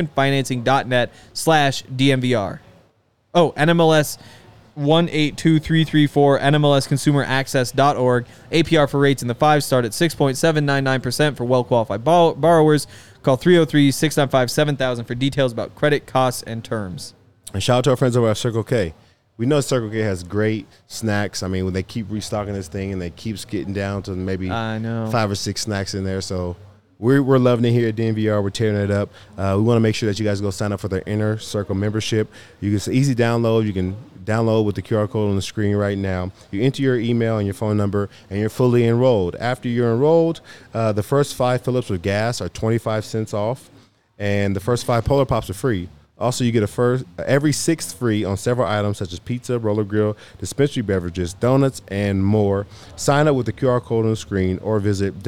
americanfinancing.net/DMVR. Oh, NMLS 182334, NMLSconsumeraccess.org. APR for rates in the 5 start at 6.799% for well-qualified borrowers. Call 303-695-7000 for details about credit, costs, and terms. And shout out to our friends over at Circle K. we know Circle K has great snacks. I mean, when they keep restocking this thing and they keeps getting down to maybe I know 5 or 6 snacks in there. So we're loving it here at DNVR. We're tearing it up. We want to make sure that you guys go sign up for their Inner Circle membership. It's easy download. You can download with the QR code on the screen right now. You enter your email and your phone number, and you're fully enrolled. After you're enrolled, the first 5 fill-ups with gas are 25 cents off, and the first 5 Polar Pops are free. Also, you get every 6th free on several items such as pizza, roller grill, dispensary beverages, donuts, and more. Sign up with the QR code on the screen or visit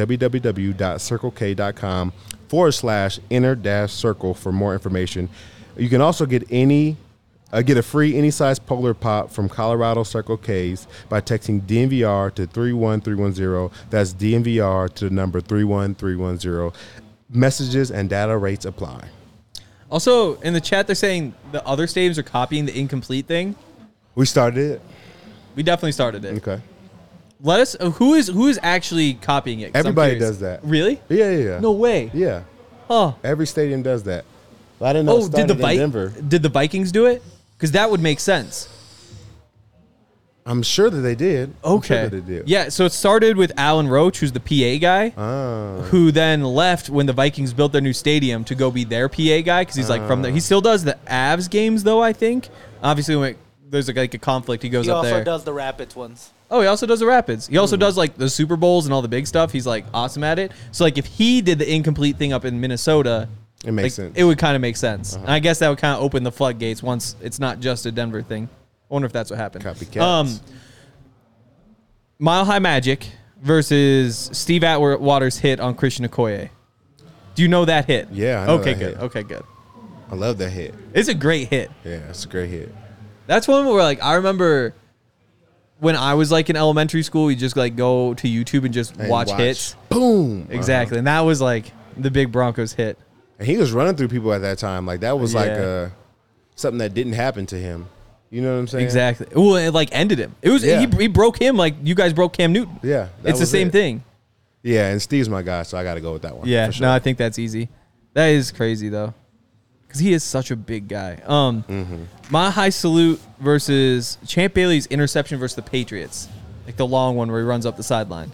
www.circlek.com/inner-circle for more information. You can also get a free any size Polar Pop from Colorado Circle K's by texting DNVR to 31310. That's DNVR to the number 31310. Messages and data rates apply. Also, in the chat, they're saying the other stadiums are copying the incomplete thing. We started it. We definitely started it. Okay. Let us. Who is actually copying it? 'Cause I'm Everybody curious. does that. Really? Yeah. No way. Yeah. Huh. Every stadium does that. I didn't know it started in Denver. Did the Vikings do it? Because that would make sense. I'm sure that they did. I'm Okay. sure that they did. Yeah. So it started with Alan Roach, who's the PA guy, who then left when the Vikings built their new stadium to go be their PA guy because he's like from there. He still does the Avs games though. I think. Obviously, when there's like a conflict, he goes He up also there. does the Rapids ones. Oh, he also does the Rapids. He also does like the Super Bowls and all the big stuff. He's like awesome at it. So like if he did the incomplete thing up in Minnesota, It makes sense. It would kind of make sense. And I guess that would kind of open the floodgates once it's not just a Denver thing. I wonder if that's what happened. Copycats. Mile High Magic versus Steve Atwater's hit on Christian Okoye. Do you know that hit? Yeah, I know Okay, that good. hit. Okay, good. I love that hit. It's a great hit. Yeah, it's a great hit. That's one where like I remember when I was like in elementary school, we just like go to YouTube and just And watch hits. Boom. Exactly. And that was like the big Broncos hit. And he was running through people at that time. Like that was like Yeah. something that didn't happen to him. You know what I'm saying? Exactly. Well, it like ended him. It was Yeah. he broke him like you guys broke Cam Newton. Yeah. that It's the was same it. thing. Yeah, and Steve's my guy, so I got to go with that one. Yeah. for sure. No, I think that's easy. That is crazy though, because he is such a big guy. Mile High Salute versus Champ Bailey's interception versus the Patriots, like the long one where he runs up the sideline.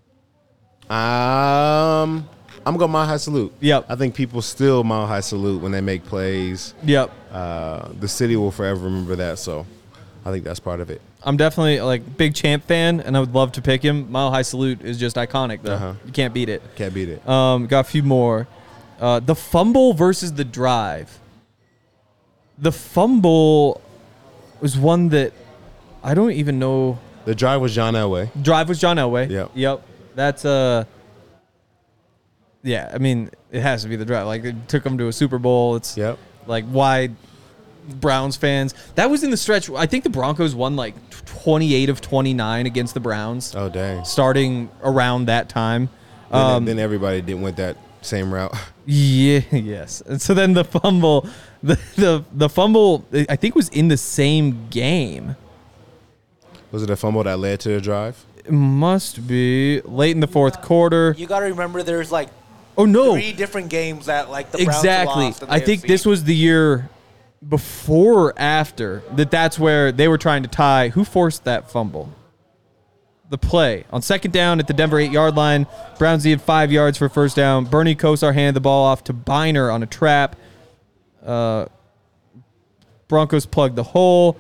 I'm going Mile High Salute. Yep. I think people still Mile High Salute when they make plays. Yep. The city will forever remember that, so I think that's part of it. I'm definitely like big Champ fan, and I would love to pick him. Mile High Salute is just iconic though. You can't beat it. Can't beat it. Got a few more. The fumble versus the drive. The fumble was one that I don't even know. The drive was John Elway. Drive was John Elway. Yep. That's yeah, I mean, it has to be the drive. Like it took him to a Super Bowl. It's Yep. like why Browns fans. That was in the stretch. I think the Broncos won like 28 of 29 against the Browns. Oh, dang. Starting around that time. Then everybody went that same route. Yeah, yes. And so then the fumble, the fumble, I think was in the same game. Was it a fumble that led to the drive? It must be late in the fourth quarter. You got to remember there's like Oh no, 3 different games that like the Browns exactly. lost in the I think AFC. this was the year before or after that's where they were trying to tie. Who forced that fumble? The play on second down at the Denver 8-yard line. Browns needed 5 yards for first down. Bernie Kosar handed the ball off to Biner on a trap. Broncos plugged the hole.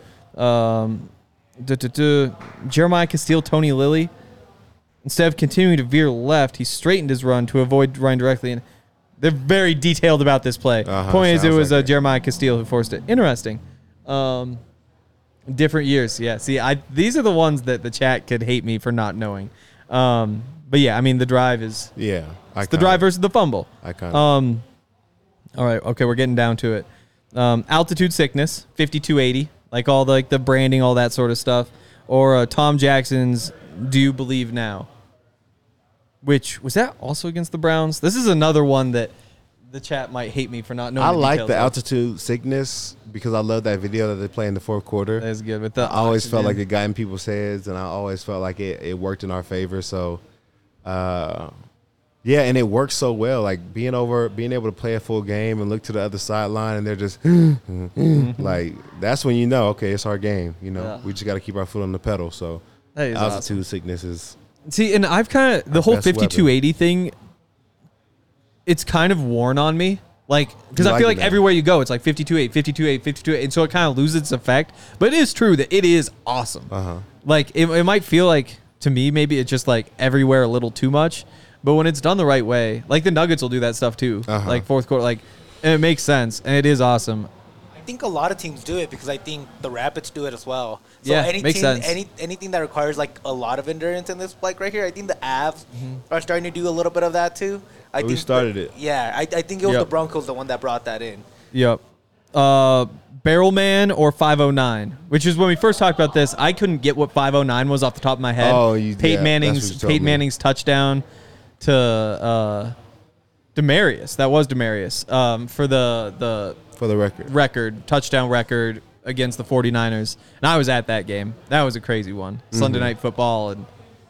Jeremiah Castile, Tony Lilly. Instead of continuing to veer left, he straightened his run to avoid running directly. And they're very detailed about this play. Point is, it sounds was like it. Jeremiah Castile who forced it. Interesting. Different years. Yeah. See, these are the ones that the chat could hate me for not knowing. But yeah, I mean, the drive is Yeah. the drive versus the fumble. Iconic. All right. Okay, we're getting down to it. Altitude Sickness, 5280, like all the branding, all that sort of stuff. Or Tom Jackson's Do You Believe Now? Which, was that also against the Browns? This is another one that the chat might hate me for not knowing. I the like details the of. altitude sickness because I love that video that they play in the fourth quarter. That is good. With the I always felt like oxygen. it got in people's heads, and I always felt like it worked in our favor. So, Yeah, and it works so well. Like being able to play a full game and look to the other sideline, and they're just like, that's when you know, okay, it's our game. You know, Yeah. we just got to keep our foot on the pedal. So That is altitude awesome. sickness is See, and I've kind of the whole best weapon. 5280 thing. It's kind of worn on me, like because You I like feel it like now. everywhere you go, it's like 52.8, 52.8, 52.8, and so it kind of loses its effect. But it is true that it is awesome. Like it might feel like to me maybe it's just like everywhere a little too much, but when it's done the right way, like the Nuggets will do that stuff too. Like fourth quarter, like and it makes sense and it is awesome. I think a lot of teams do it because I think the Rapids do it as well. So Yeah, any makes team, sense. anything that requires like a lot of endurance in this like right here, I think the Avs Mm-hmm. are starting to do a little bit of that too. I We think started it. Yeah, I think it was Yep. the Broncos the one that brought that in. Yep. Barrelman or 509, which is when we first talked about this. I couldn't get what 509 was off the top of my head. Oh, yeah, Peyton that's what you told me. Manning's touchdown to Demarius. That was Demarius for the for the record. touchdown record against the 49ers. And I was at that game. That was a crazy one. Sunday night football and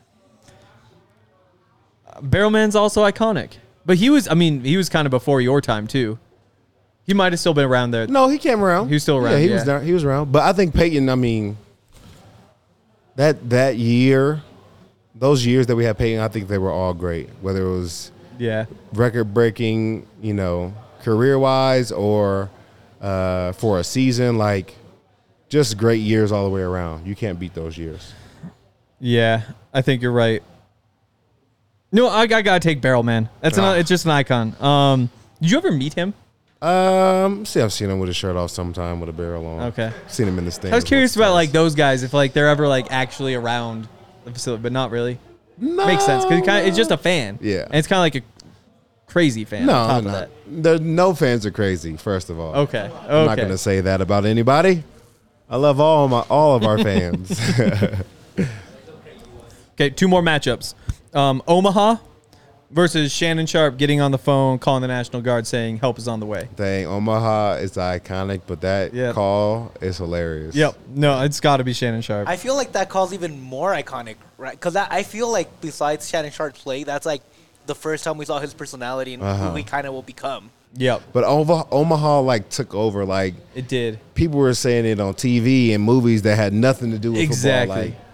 Barrelman's also iconic. But he was kind of before your time too. He might have still been around there. No, he came around. He was still around, Yeah, he yeah. was there. He was around. But I think Peyton. I mean, that year, those years that we had Peyton, I think they were all great. Whether it was Yeah. record-breaking, career-wise, or for a season, like just great years all the way around. You can't beat those years. Yeah, I think you're right. No, I gotta take Barrelman. That's it's just an icon. Did you ever meet him? I've seen him with his shirt off sometime with a barrel on. Okay. Seen him in the stands. I was curious once or about like twice. those guys if like they're ever like actually around the facility, but not really. No. Makes sense because it's just a fan. Yeah. and it's kind of like a crazy fan. No, on top no, of that. no fans are crazy. First of all, Okay. I'm not going to say that about anybody. I love all of our fans. Okay, two more matchups. Omaha versus Shannon Sharp getting on the phone, calling the National Guard, saying help is on the way. Dang, Omaha is iconic, but that Yep. call is hilarious. Yep. No, it's got to be Shannon Sharp. I feel like that call's even more iconic, right? Because I feel like besides Shannon Sharp's play, that's like the first time we saw his personality and who he kind of will become. Yep. But Omaha like took over. Like It did. people were saying it on TV and movies that had nothing to do with Exactly. football. Like,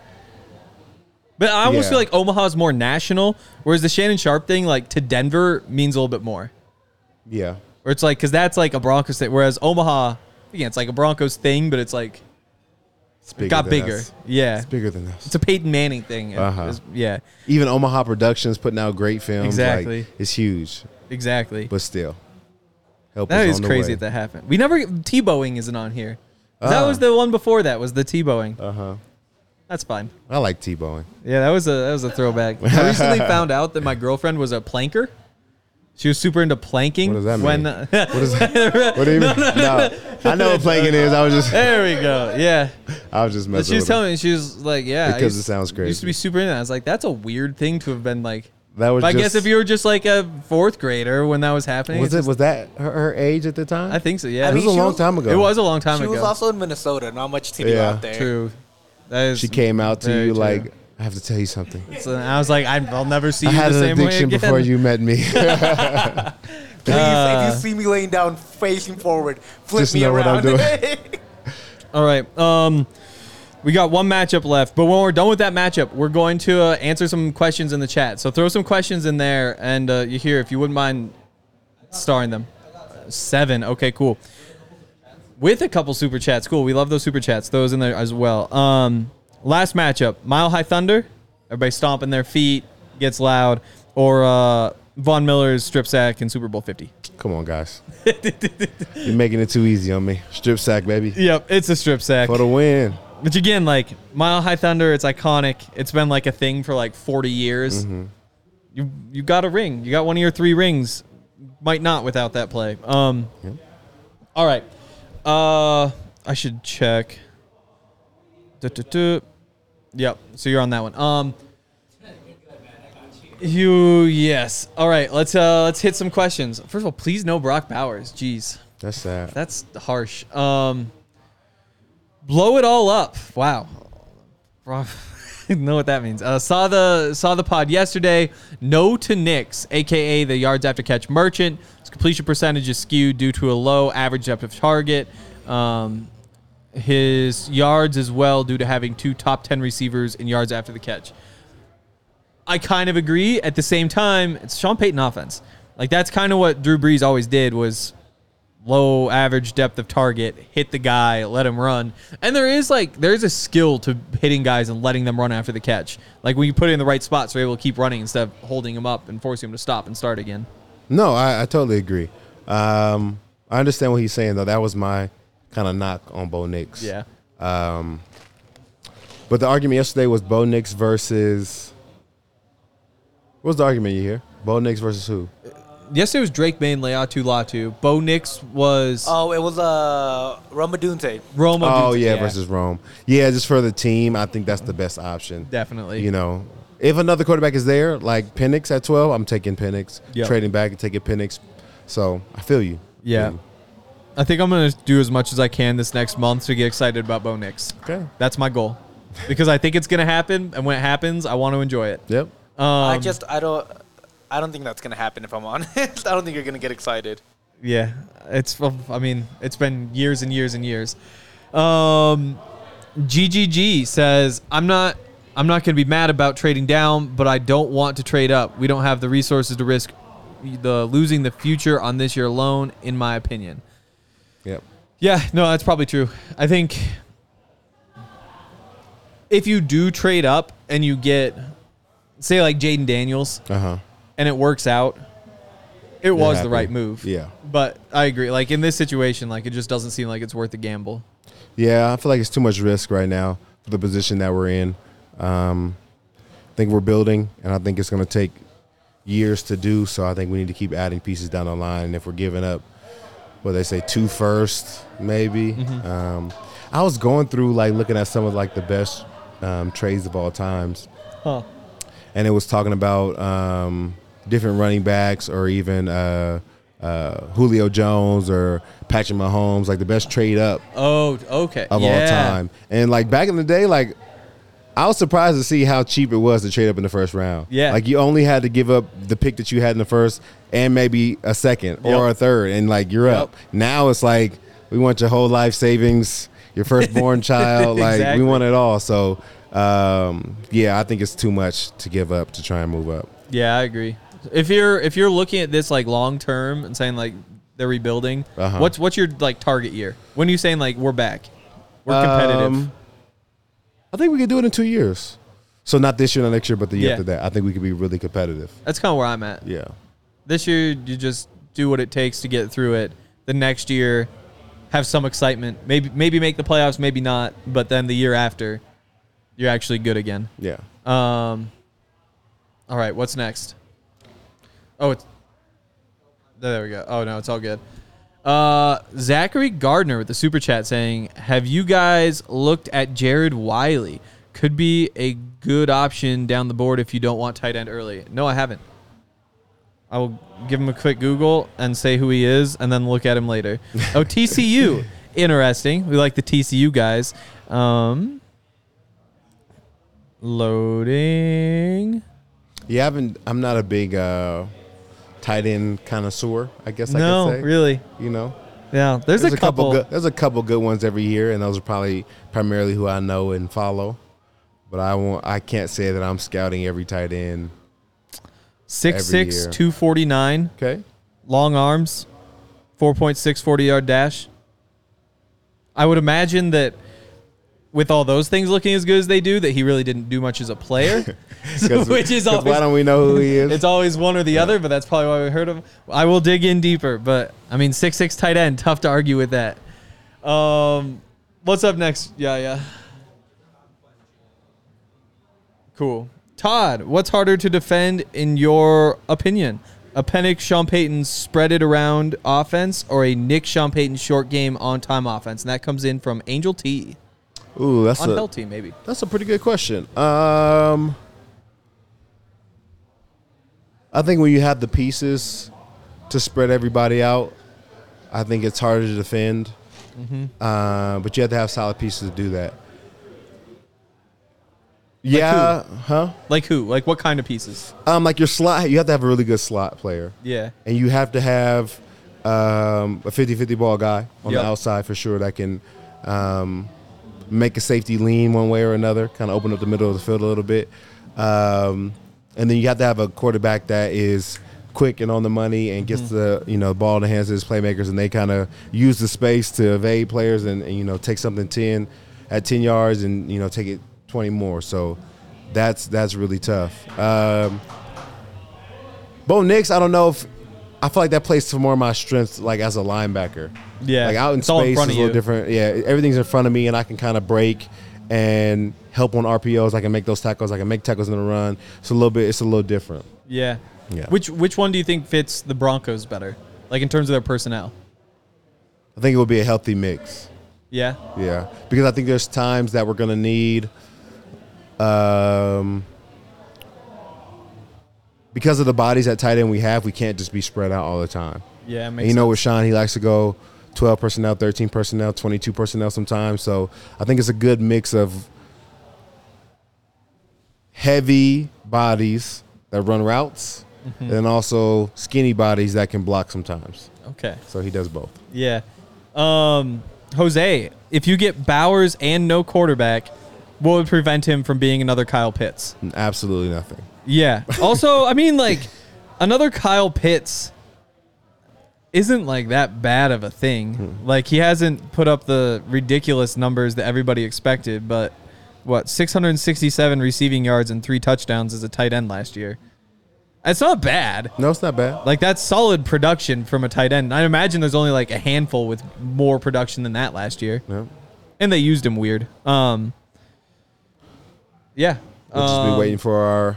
But I almost Yeah. feel like Omaha is more national, whereas the Shannon Sharp thing, like to Denver, means a little bit more. yeah, Where it's like, because that's like a Broncos thing, whereas Omaha, again, it's like a Broncos thing, but it's like it's bigger got than bigger. us. Yeah. It's bigger than us. It's a Peyton Manning thing. Uh-huh. Yeah, Even Omaha Productions putting out great films. Exactly. Like, it's huge, exactly. but still, help That is is on the crazy way. that that happened. We never, Tebowing isn't on here. That was the one before that, was the Tebowing. Uh-huh. That's fine. I like T-bowing. Yeah, that was a throwback. I recently found out that my girlfriend was a planker. She was super into planking. What does that when, mean? What is that? What do you mean? No, I know what planking is. I was just There we go. Yeah. messing But she was with her. telling me, she was like, yeah. Because it sounds crazy. Used to be super into that. I was like, that's a weird thing to have been like. That was But I just, guess if you were just like a fourth grader when that was happening. was it's was that her age at the time? just- I think so, yeah. I it was mean, a she long was- time ago. It was a long time She ago. was also in Minnesota. Not much to do Yeah. out there. True. That is, She came out to very you true. like, I have to tell you something. So I was like, I'll never see I you had the an same way addiction again. before you met me. Please, if you see me laying down, facing forward, flip Just me know what I'm around. doing. All right. We got one matchup left, but when we're done with that matchup, we're going to answer some questions in the chat. So throw some questions in there, and you hear if you wouldn't mind starring them. 7. Okay, cool. With a couple super chats. Cool. We love those super chats. Those in there as well. Last matchup: Mile High Thunder. Everybody stomping their feet, gets loud, or Von Miller's strip sack in Super Bowl 50. Come on, guys. You're making it too easy on me. Strip sack, baby. Yep, it's a strip sack. For the win. Which again, like Mile High Thunder, it's iconic. It's been like a thing for like 40 years. You got a ring. You got one of your 3 rings. Might not without that play. All right. I should check. Yep. So you're on that one. Yes. All right. Let's hit some questions. First of all, please no Brock Bowers. Jeez. That's sad. That's harsh. Blow it all up. Wow. know what that means. Saw the pod yesterday. No to Knicks, aka the yards after catch merchant. His completion percentage is skewed due to a low average depth of target. His yards as well due to having 2 top 10 receivers in yards after the catch. I kind of agree. At the same time, it's Sean Payton offense. Like, that's kind of what Drew Brees always did, was low average depth of target, hit the guy, let him run. And there's a skill to hitting guys and letting them run after the catch. Like, when you put it in the right spots, they're able to keep running instead of holding him up and forcing him to stop and start again. No, I totally agree. I understand what he's saying, though. That was my kind of knock on Bo Nix. Yeah. But the argument yesterday was Bo Nix versus... What was the argument you hear? Bo Nix versus who? Yesterday was Drake May and Leatu Latu. Bo Nix was... Oh, it was Roma Dunte. Roma Oh, Dunte, yeah, versus Rome. Yeah, just for the team, I think that's the best option. Definitely. You know, if another quarterback is there, like Penix at 12, I'm taking Penix. Yep. Trading back and taking Penix. So, I feel you. Yeah. I think I'm going to do as much as I can this next month to get excited about Bo Nix. Okay. That's my goal. Because I think it's going to happen, and when it happens, I want to enjoy it. Yep. I don't think that's gonna happen. If I'm honest, I don't think you're gonna get excited. Yeah, it's been years and years and years. GGG says, I'm not gonna be mad about trading down, but I don't want to trade up. We don't have the resources to risk losing the future on this year alone, in my opinion. Yep. Yeah, no, that's probably true. I think if you do trade up and you get, say, like Jaden Daniels, and it works out, it was the right move. Yeah. But I agree. Like, in this situation, like, it just doesn't seem like it's worth the gamble. Yeah, I feel like it's too much risk right now for the position that we're in. I think we're building, and I think it's going to take years to do, so I think we need to keep adding pieces down the line. And if we're giving up, what they say, 2 firsts, maybe. I was going through, like, looking at some of, like, the best trades of all times. Huh. And it was talking about different running backs, or even Julio Jones or Patrick Mahomes, like the best trade up Oh, okay. of all time. And like back in the day, like I was surprised to see how cheap it was to trade up in the first round. Yeah. Like you only had to give up the pick that you had in the first and maybe a second or a third, and like you're up. Now it's like we want your whole life savings, your firstborn child. Like Exactly. we want it all. So yeah, I think it's too much to give up to try and move up. Yeah, I agree. If you're looking at this like long term and saying like they're rebuilding, what's your like target year? When are you saying like we're back, we're competitive? I think we could do it in 2 years. So not this year, not next year, but the year after that. I think we could be really competitive. That's kind of where I'm at. Yeah. This year, you just do what it takes to get through it. The next year, have some excitement. Maybe make the playoffs, maybe not. But then the year after, you're actually good again. Yeah. All right, what's next? Oh, there we go. Oh, no, it's all good. Zachary Gardner with the super chat saying, have you guys looked at Jared Wiley? Could be a good option down the board if you don't want tight end early. No, I haven't. I will give him a quick Google and say who he is and then look at him later. Oh, TCU. Interesting. We like the TCU guys. Loading. Yeah, I'm not a big tight end connoisseur, I guess I could say. No, really. You know? Yeah, there's a couple. There's a couple good ones every year, and those are probably primarily who I know and follow. But I can't say that I'm scouting every tight end. 6'6", 249. Okay. Long arms. 4.6 40-yard dash. I would imagine that with all those things looking as good as they do, that he really didn't do much as a player. Which is always, why don't we know who he is? It's always one or the other, but that's probably why we heard of him. I will dig in deeper, but I mean 6'6" tight end, tough to argue with that. What's up next? Yeah. Cool. Todd, what's harder to defend in your opinion? A Penix Sean Payton spread it around offense, or a Nick Sean Payton short game on time offense? And that comes in from Angel T. Ooh, that's on Bell Team, maybe. That's a pretty good question. I think when you have the pieces to spread everybody out, I think it's harder to defend. But you have to have solid pieces to do that. Yeah, huh? Like who? Like what kind of pieces? Like your slot, you have to have a really good slot player. Yeah. And you have to have a 50-50 ball guy on Yep. the outside for sure that can make a safety lean one way or another, kind of open up the middle of the field a little bit. And then you have to have a quarterback that is quick and on the money and gets the ball in the hands of his playmakers, and they kind of use the space to evade players and take something 10 at 10 yards and take it 20 more. So that's really tough. Bo Nix, I don't know if I feel like that plays to more of my strengths, like as a linebacker. Yeah. Like out in It's all in space is front a of little you. different. Yeah, everything's in front of me, and I can kind of break and help on RPOs. I can make those tackles. I can make tackles in the run. It's a little different. Yeah. Yeah. Which one do you think fits the Broncos better? Like in terms of their personnel? I think it would be a healthy mix. Yeah. Yeah, because I think there's times that we're going to need, because of the bodies at tight end we have, we can't just be spread out all the time. Yeah, it And makes with Sean, he likes to go 12 personnel, 13 personnel, 22 personnel sometimes. So I think it's a good mix of heavy bodies that run routes and also skinny bodies that can block sometimes. Okay. So he does both. Yeah. Jose, if you get Bowers and no quarterback, what would prevent him from being another Kyle Pitts? Absolutely nothing. Yeah. Also, I mean, like, another Kyle Pitts isn't, like, that bad of a thing. Like, he hasn't put up the ridiculous numbers that everybody expected, but, 667 receiving yards and 3 touchdowns as a tight end last year. It's not bad. No, it's not bad. Like, that's solid production from a tight end. I imagine there's only, like, a handful with more production than that last year. Yeah. And they used him weird. Yeah. We'll just be waiting for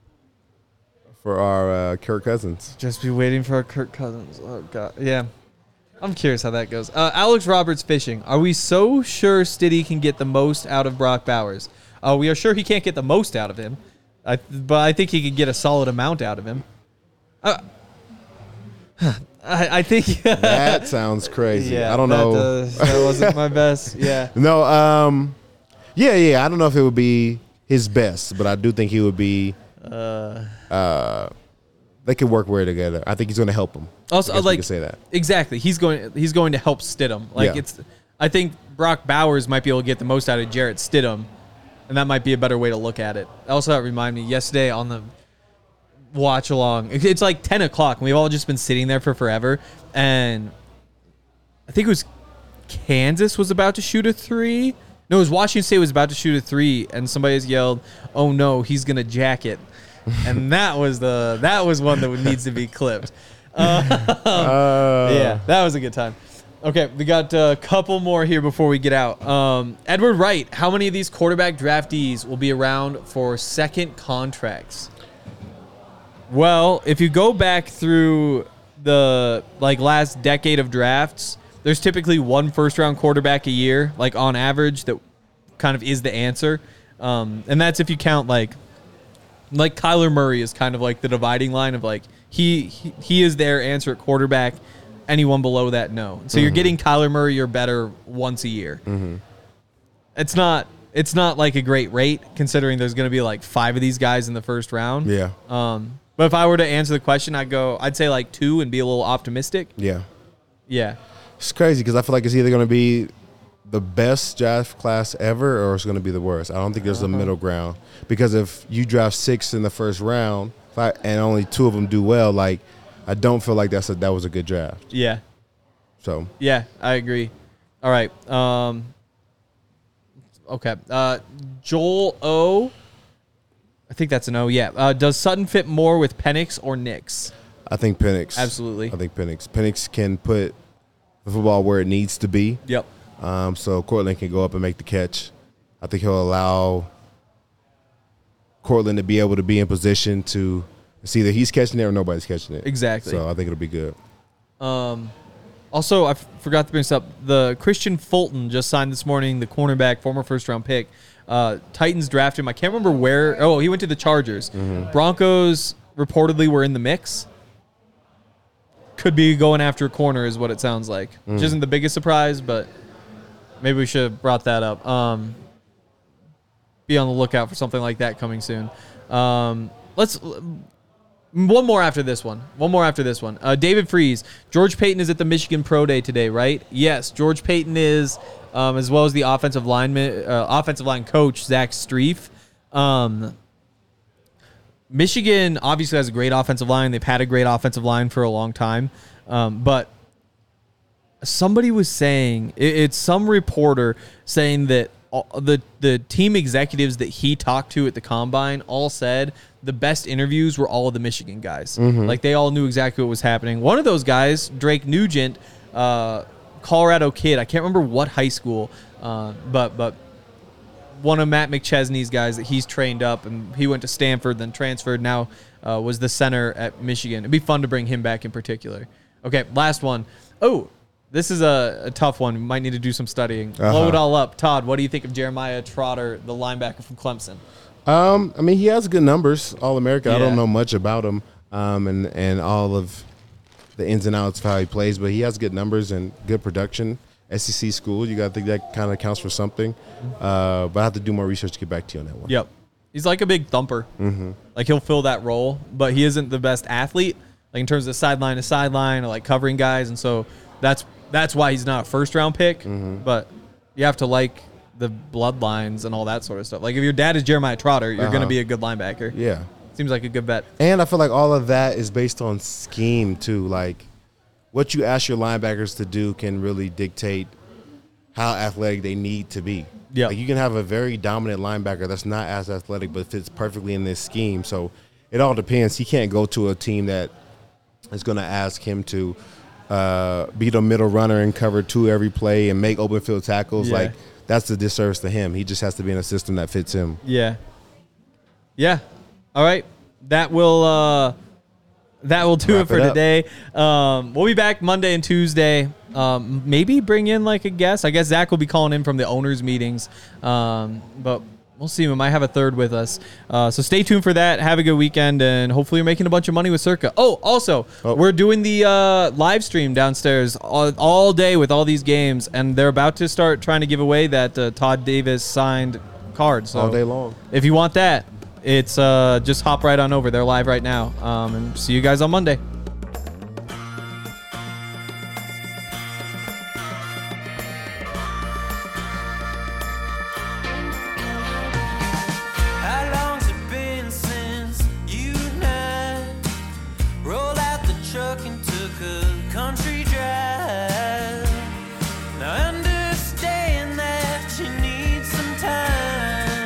our Kirk Cousins. Just be waiting for our Kirk Cousins. Oh, God. Yeah. I'm curious how that goes. Alex Roberts fishing. Are we so sure Stiddy can get the most out of Brock Bowers? We are sure he can't get the most out of him. But I think he could get a solid amount out of him. I think That sounds crazy. I don't know. That wasn't my best. Yeah. No, yeah. I don't know if it would be his best, but I do think he would be. They could work well together. I think he's going to help him. Also, I guess we like could say that. exactly, he's going to help Stidham. Like Yeah. I think Brock Bowers might be able to get the most out of Jarrett Stidham, and that might be a better way to look at it. Also, that reminded me yesterday on the watch along. It's like 10 o'clock, and we've all just been sitting there for forever. And I think it was Kansas was about to shoot a 3. No, it was Washington State was about to shoot a 3, and somebody has yelled, "Oh no, he's gonna jack it," and that was one that needs to be clipped. Yeah, that was a good time. Okay, we got a couple more here before we get out. Edward Wright, how many of these quarterback draftees will be around for second contracts? Well, if you go back through the last decade of drafts, there's typically one first-round quarterback a year, like on average, that kind of is the answer. And that's if you count like Kyler Murray is kind of like the dividing line of like he is their answer at quarterback. Anyone below that, no. So you're getting Kyler Murray or better once a year. It's not like a great rate considering there's going to be like 5 of these guys in the first round. Yeah. But if I were to answer the question, I'd say like 2 and be a little optimistic. Yeah. Yeah. It's crazy because I feel like it's either going to be the best draft class ever or it's going to be the worst. I don't think there's a middle ground because if you draft 6 in the first round and only 2 of them do well, like I don't feel like that was a good draft. Yeah. So Yeah, I agree. All right. Okay. Joel O. I think that's an O. Yeah. Does Sutton fit more with Penix or Nix? I think Penix. Absolutely. I think Penix. Penix can put the football where it needs to be. Yep. So Cortland can go up and make the catch. I think he'll allow Cortland to be able to be in position to see either he's catching it or nobody's catching it. Exactly. So I think it'll be good. Also, I forgot to bring this up. The Christian Fulton just signed this morning, the cornerback, former first-round pick. Titans drafted him. I can't remember where. Oh, he went to the Chargers. Broncos reportedly were in the mix. Could be going after a corner is what it sounds like. Which isn't the biggest surprise, but maybe we should have brought that up. be on the lookout for something like that coming soon. Let's one more after this one. David Freeze. George Payton is at the Michigan Pro Day today, right? Yes, George Payton is, as well as the offensive line coach Zach Streif. Michigan obviously has a great offensive line. They've had a great offensive line for a long time, but somebody was saying it's some reporter saying that the team executives that he talked to at the combine all said the best interviews were all of the Michigan guys. Like they all knew exactly what was happening. One of those guys, Drake Nugent, Colorado kid. I can't remember what high school, but one of Matt McChesney's guys that he's trained up, and he went to Stanford, then transferred. Now was the center at Michigan. It'd be fun to bring him back in particular. Okay, last one. Oh, this is a tough one. We might need to do some studying. Blow it all up. Todd, what do you think of Jeremiah Trotter, the linebacker from Clemson? I mean, he has good numbers, All-American. Yeah. I don't know much about him and all of the ins and outs of how he plays, but he has good numbers and good production. SEC school, you got to think that kind of counts for something. But I have to do more research to get back to you on that one. Yep. He's like a big thumper. Like he'll fill that role, but he isn't the best athlete, like in terms of sideline to sideline or like covering guys. And so that's why he's not a first-round pick. But you have to like the bloodlines and all that sort of stuff. Like if your dad is Jeremiah Trotter, you're going to be a good linebacker. Yeah. Seems like a good bet. And I feel like all of that is based on scheme too. Like what you ask your linebackers to do can really dictate how athletic they need to be. Yeah. Like you can have a very dominant linebacker that's not as athletic but fits perfectly in this scheme. So it all depends. He can't go to a team that is going to ask him to be the middle runner and cover 2 every play and make open field tackles. Yeah. Like that's a disservice to him. He just has to be in a system that fits him. Yeah. Yeah. All right. That will do it for today. We'll be back Monday and Tuesday. Maybe bring in like a guest. I guess Zach will be calling in from the owners' meetings. But we'll see. We might have a third with us. So stay tuned for that. Have a good weekend, and hopefully you're making a bunch of money with Circa. Oh, also, we're doing the live stream downstairs all day with all these games, and they're about to start trying to give away that Todd Davis signed card. So All day long. if you want that, it's just hop right on over. They're live right now. And see you guys on Monday. How long's it been since you and I rolled out the truck and took a country drive? Now I understand that you need some time.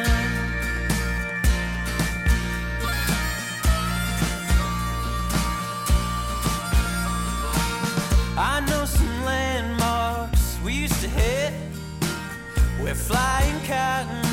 I know some landmarks we used to hit where flying cotton